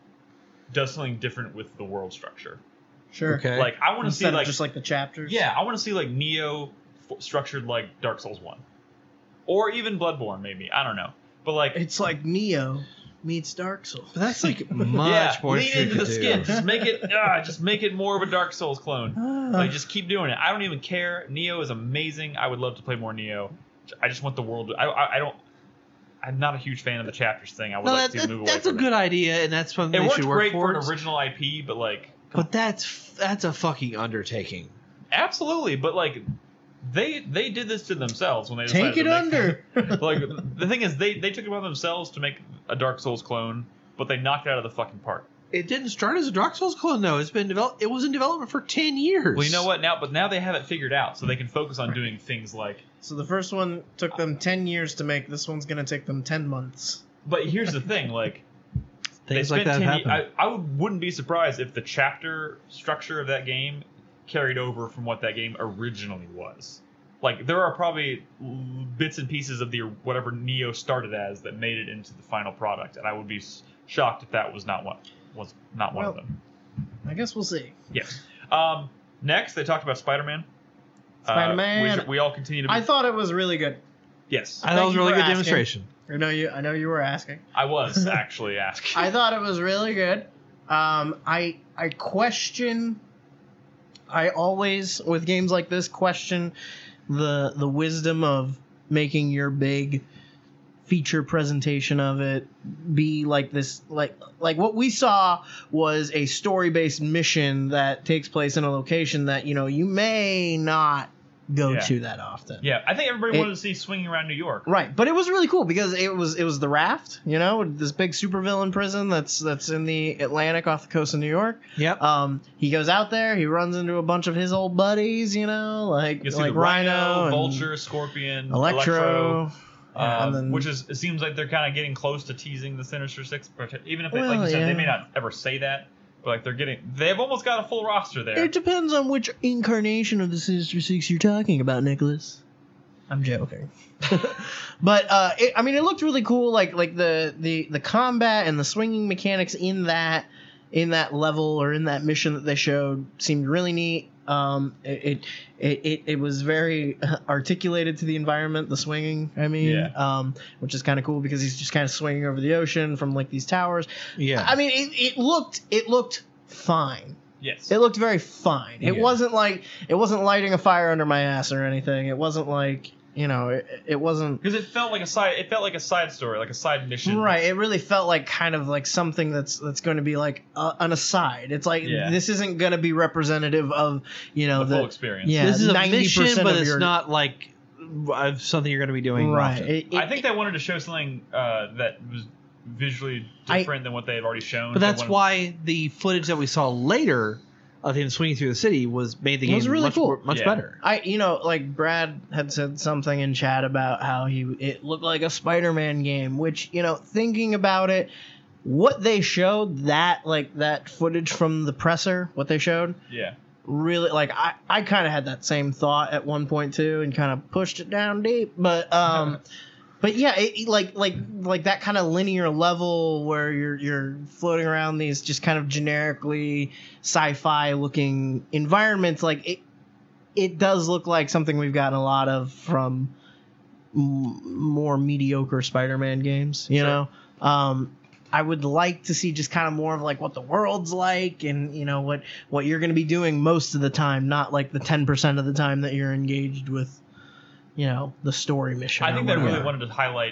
does something different with the world structure. Sure. Okay. Like I want to see Instead of like just like the chapters. yeah, I want to see like Neo f- structured like Dark Souls one, or even Bloodborne maybe. I don't know, but like It's like Neo meets Dark Souls. But that's like much yeah, more lean true into to the do. skin. Just make it ah, just make it more of a Dark Souls clone. Like just keep doing it. I don't even care. Neo is amazing. I would love to play more Neo. I just want the world. To, I, I I don't. I'm not a huge fan of the chapters thing. I would No, like that, to see them move that, away that's a from good it. idea, and that's something It they worked should work great for an towards. original I P, but like But that's that's a fucking undertaking. absolutely. But like they they did this to themselves when they decided Take it to make, under. like the thing is they they took it upon themselves to make a Dark Souls clone, but they knocked it out of the fucking park. It didn't start as a Dark Souls clone though. It's been developed. It was in development for ten years. Well, you know what now? But now they have it figured out, so they can focus on doing things like. So the first one took them ten years to make. This one's gonna take them ten months. But here's the thing, like they Things like spent that ten ye- happen. I, I would, wouldn't be surprised if the chapter structure of that game carried over from what that game originally was. Like there are probably l- bits and pieces of the whatever Neo started as that made it into the final product, and I would be s- shocked if that was not one was not one of Well, them. I guess we'll see. Yes. Um, next, they talked about Spider-Man. Spider-Man. Uh, which we all continue to. Be, I thought it was really good. yes, I thought it Thank was a you really for good asking. demonstration. I know you. I know you were asking. I was actually asking. I thought it was really good. Um, I I question. I always with games like this question the the wisdom of making your big feature presentation of it be like this like like what we saw was a story based mission that takes place in a location that you know you may not go Yeah. to that often. Yeah, I think everybody It- wanted to see swinging around New York. Right, but it was really cool because it was it was the Raft, you know, this big supervillain prison that's that's in the Atlantic off the coast of New York. Yep. Um, he goes out there, he runs into a bunch of his old buddies, you know, like You see like the Rhino, Rhino, and Vulture, Scorpion, Electro, Electro, yeah, um, and then- which is it seems like they're kind of getting close to teasing the Sinister Six. Even if, they, like Well, you said, yeah. they may not ever say that, but like they're getting, they've almost got a full roster there. It depends on which incarnation of the Sinister Six you're talking about, Nicholas. I'm joking. But uh, it, I mean, it looked really cool. Like like the, the, the combat and the swinging mechanics in that in that level or in that mission that they showed seemed really neat. Um, it it, it, it it was very articulated to the environment. The swinging, I mean, Yeah. um, which is kind of cool because he's just kind of swinging over the ocean from like these towers. Yeah. I mean, it, it looked it looked fine. yes, It looked very fine. It Yeah. wasn't like it wasn't lighting a fire under my ass or anything. It wasn't like you know it, it wasn't because it felt like a side. It felt like a side story, like a side mission. right. It really felt like kind of like something that's that's going to be like uh, an aside. It's like Yeah. this isn't going to be representative of you know The the, full experience. yeah this is a ninety mission, percent but of it's your, not like uh, something you're going to be doing right. often. It- it- I think they wanted to show something uh, that was visually I- different than what they had already shown. But They that's wanted- why the footage that we saw later of him swinging through the city was made the It game was really much, cool. more- much Yeah. better. I you know like Brad had said something in chat about how he it looked like a Spider-Man game, which you know thinking about it, what they showed that like that footage from the presser, what they showed Yeah. really like I I kind of had that same thought at one point too and kind of pushed it down deep, but um. But yeah, it, it- like like like that kind of linear level where you're you're floating around these just kind of generically sci-fi looking environments, like it it does look like something we've gotten a lot of from m- more mediocre Spider-Man games, you Sure. know. Um, I would like to see just kind of more of like what the world's like and you know what what you're going to be doing most of the time, not like the ten percent of the time that you're engaged with. You know, the story mission. I or think they whatever. really wanted to highlight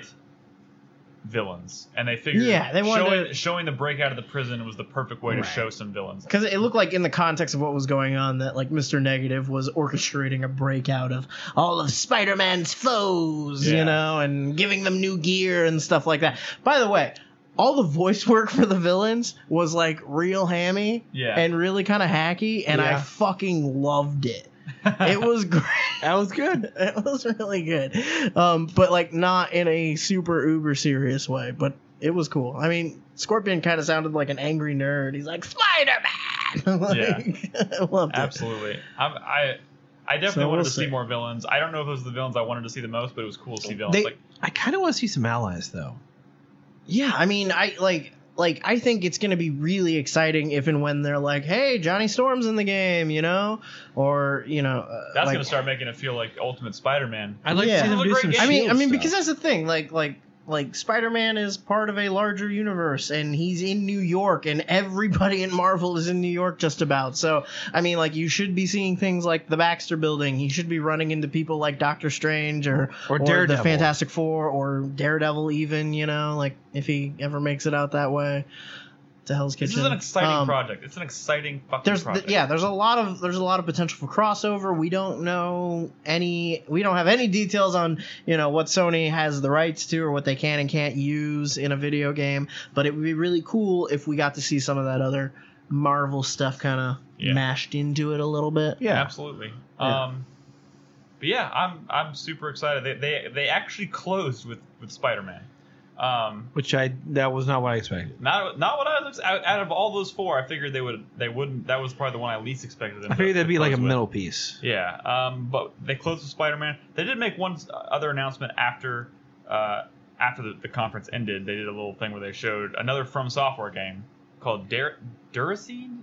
villains, and they figured Yeah, they wanted showing, to- showing the break out of the prison was the perfect way Right. to show some villains. Because it looked like in the context of what was going on that like Mister Negative was orchestrating a breakout of all of Spider-Man's foes, Yeah. you know, and giving them new gear and stuff like that. By the way, all the voice work for the villains was like real hammy Yeah. and really kind of hacky, and I Yeah. fucking loved it. It was great. That was good. It was really good. Um, but like not in a super uber serious way, but it was cool. I mean, Scorpion kind of sounded like an angry nerd. He's like, Spider-Man! like, Yeah. I loved it. Absolutely. I'm, I I definitely So wanted we'll to see see. more villains. I don't know if those are the villains I wanted to see the most, but it was cool to see villains. They- like I kind of want to see some allies, though. Yeah, I mean, I like like I think it's going to be really exciting if and when they're like, "Hey, Johnny Storm's in the game," you know, or you know, uh, that's like, gonna start making it feel like Ultimate Spider-Man. I'd like Yeah. to see them It do was a some great I game. mean, I Shield mean, stuff. because that's the thing. Like, like, like Spider-Man is part of a larger universe, and he's in New York, and everybody in Marvel is in New York, just about. So, I mean, like, you should be seeing things like the Baxter Building. You should be running into people like Doctor Strange or Or the Daredevil. Fantastic Four or Daredevil, even. You know, like if he ever makes it out that way to Hell's Kitchen. This is an exciting Um, project. It's an exciting fucking there's project. yeah there's a lot of there's a lot of potential for crossover. We don't know any we don't have any details on you know what Sony has the rights to or what they can and can't use in a video game, but it would be really cool if we got to see some of that other Marvel stuff kind of Yeah. mashed into it a little bit. Yeah. Absolutely. Yeah. Um, but yeah, I'm I'm super excited. They they, they actually closed with, with Spider-Man. Um, Which I that was not what I expected. not not what I was out, out of all those four. I figured they would they wouldn't. That was probably the one I least expected them. I to- figured to that'd be like a close with. middle piece. Yeah. Um, but they closed with Spider-Man. They did make one other announcement after uh after the, the conference ended. They did a little thing where they showed another From Software game called Dar- Duracine.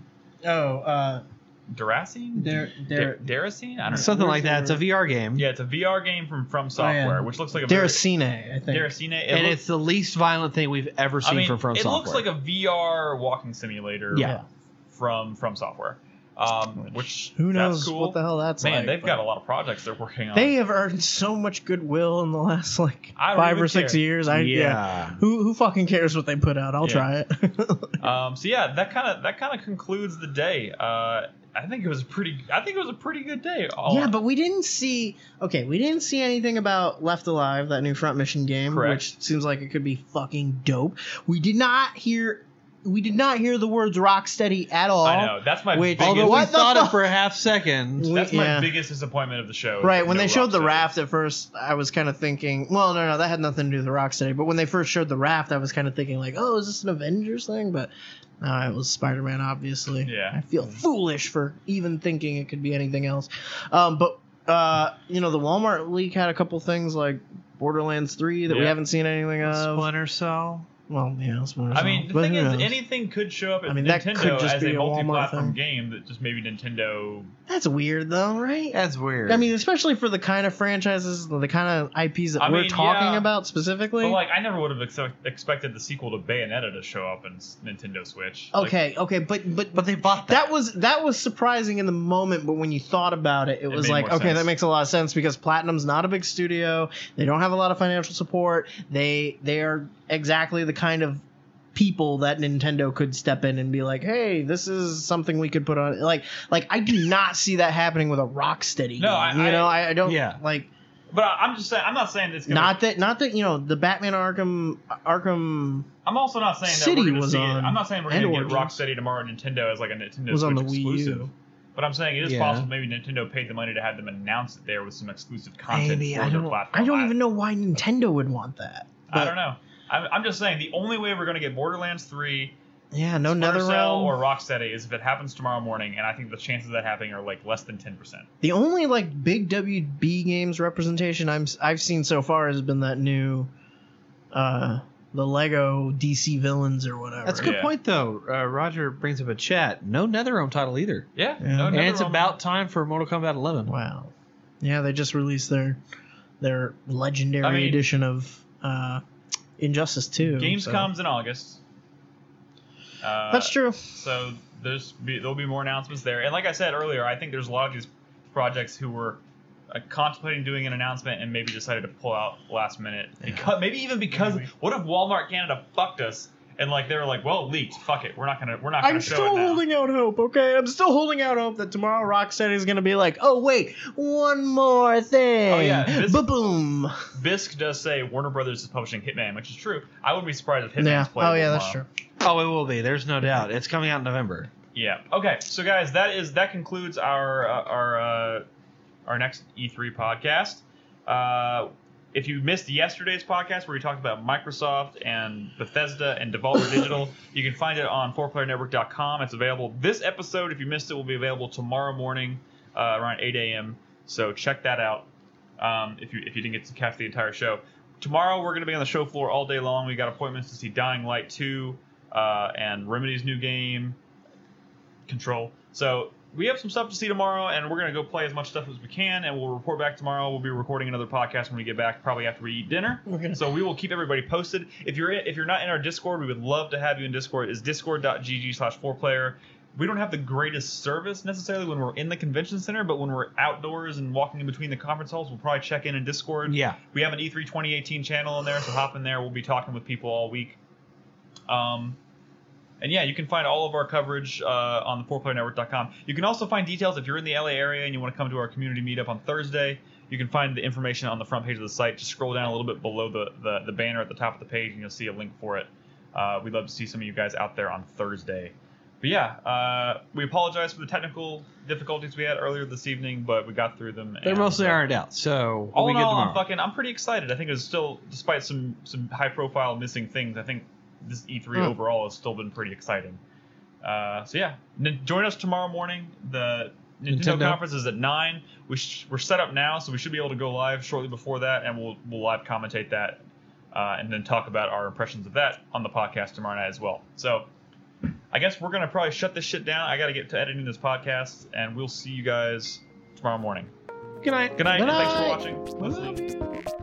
Oh, uh, Duracine? Dar- Dar- Da- Daracine? I don't know. Something like that. It's a V R game. Yeah, it's a V R game from From Oh, Software, yeah. which looks like a very Daracine, I think. Daracine. It and looks, it's the least violent thing we've ever seen I mean, from From it Software. looks like a V R walking simulator. Yeah. From From Software, um, which Who knows that's cool. what the hell that's Man, like. they've but- got a lot of projects they're working on. They have earned so much goodwill in the last like I don't five even or six care. years. I yeah. yeah. Who who fucking cares what they put out? I'll Yeah. try it. Um, so yeah, that kind of that kind of concludes the day. Uh, I think it was a pretty. I think it was a pretty good day. All yeah, but we didn't see. Okay, we didn't see anything about Left Alive, that new Front Mission game, Correct. which seems like it could be fucking dope. We did not hear. We did not hear the words Rocksteady at all. I know that's my Which- biggest. Although we What the thought fuck? it for a half second. We- that's my yeah. biggest disappointment of the show. is Right, when no they showed the Rocksteady. raft at first, I was kind of thinking, well, no, no, that had nothing to do with the Rocksteady. But when they first showed the raft, I was kind of thinking, like, oh, is this an Avengers thing? But no, it was Spider-Man, obviously. Yeah. I feel foolish for even thinking it could be anything else. Um, but, uh, you know, the Walmart leak had a couple things like Borderlands three that we Yeah. haven't seen anything of. Splinter Cell. Well, yeah, Splinter I Cell, mean, the but thing who is, knows? anything could show up at I mean, that Nintendo could just as be a a Walmart multi-platform thing. game that just maybe Nintendo. That's weird, though, right? That's weird. I mean, especially for the kind of franchises, the kind of I Ps that I we're mean, talking yeah. about specifically. But like, I never would have ex- expected the sequel to Bayonetta to show up in s- Nintendo Switch. Like, Okay, okay, but but but they bought that was that was surprising in the moment, but when you thought about it, it, It was made like, more okay, sense. that makes a lot of sense because Platinum's not a big studio. They don't have a lot of financial support. They they are exactly the kind of people that Nintendo could step in and be like, hey, this is something we could put on. Like like I do not see that happening with a Rocksteady. No, game, I- you I- know, I, I don't Yeah. like But I- I'm just saying. I'm not saying that it's gonna. not that not that you know the Batman Arkham Arkham I'm also not saying that City we're going to was see on, it. I'm not saying we're and going to get Origins. Rocksteady tomorrow at Nintendo as like a Nintendo was Switch on the Wii exclusive. U. But I'm saying it is Yeah. possible maybe Nintendo paid the money to have them announce it there with some exclusive content Maybe for I their don't platform. I don't even know why Nintendo would want that. I But- don't know. I'm, I'm just saying the only way we're going to get Borderlands three, Yeah, no Splinter Cell, NetherRealm or Rocksteady is if it happens tomorrow morning, and I think the chances of that happening are like less than ten percent. The only like big W B games representation I'm I've seen so far has been that new, uh, the Lego D C villains or whatever. That's a good Yeah. point, though. Uh, Roger brings up a chat. No NetherRealm title either. Yeah, Yeah. no, And it's NetherRealm- about time for Mortal Kombat eleven. Wow. Yeah, they just released their their legendary I mean- edition of uh, Injustice two. Gamescom's so. in August. Uh, That's true. So there's be, there'll be more announcements there, and like I said earlier, I think there's a lot of these projects who were uh, contemplating doing an announcement and maybe decided to pull out last minute. Because maybe even because Maybe. what if Walmart Canada fucked us and like they were like, well, it leaked, fuck it, we're not gonna we're not gonna I'm show still it now. holding out hope, okay? I'm still holding out hope that tomorrow Rocksteady is going to be like, oh, wait, one more thing. Oh, yeah, this- Ba-boom. Bisk does say Warner Brothers is publishing Hitman, which is true. I wouldn't be surprised if Hitman's Yeah. playable Oh, yeah, that's tomorrow. true. Oh, it will be. There's no doubt. It's coming out in November. Yeah. Okay. So guys, that is that concludes our uh, our uh, our next E three podcast. Uh, if you missed yesterday's podcast where we talked about Microsoft and Bethesda and Devolver Digital, you can find it on four player network dot com. It's available. This episode, if you missed it, will be available tomorrow morning uh, around eight a.m. So check that out. Um, if you if you didn't get to catch the entire show. Tomorrow we're going to be on the show floor all day long. We got appointments to see Dying Light two uh, and Remedy's new game, Control. So we have some stuff to see tomorrow, and we're going to go play as much stuff as we can, and we'll report back tomorrow. We'll be recording another podcast when we get back, probably after we eat dinner. Gonna... So we will keep everybody posted. If you're in, if you're not in our Discord, we would love to have you in Discord. It's discord.gg slash 4player. We don't have the greatest service necessarily when we're in the convention center, but when we're outdoors and walking in between the conference halls, we'll probably check in in Discord. Yeah. We have an E three twenty eighteen channel in there, so hop in there. We'll be talking with people all week. Um, and yeah, you can find all of our coverage uh, on the four player network dot com. You can also find details if you're in the L A area and you want to come to our community meetup on Thursday. You can find the information on the front page of the site. Just scroll down a little bit below the, the, the banner at the top of the page, and you'll see a link for it. Uh, we'd love to see some of you guys out there on Thursday. But yeah, uh, we apologize for the technical difficulties we had earlier this evening, but we got through them. They're and, mostly uh, ironed out, so we'll all be in good all, tomorrow. I'm fucking, I'm pretty excited. I think it's still, despite some some high profile missing things, I think this E three Hmm. overall has still been pretty exciting. Uh, so yeah, N- join us tomorrow morning. The Nintendo, Nintendo. conference is at nine. We sh- we're set up now, so we should be able to go live shortly before that, and we'll we'll live commentate that, uh, and then talk about our impressions of that on the podcast tomorrow night as well. So. I guess we're going to probably shut this shit down. I got to get to editing this podcast, and we'll see you guys tomorrow morning. Good night. Good night, Good and thanks for night. watching, listening.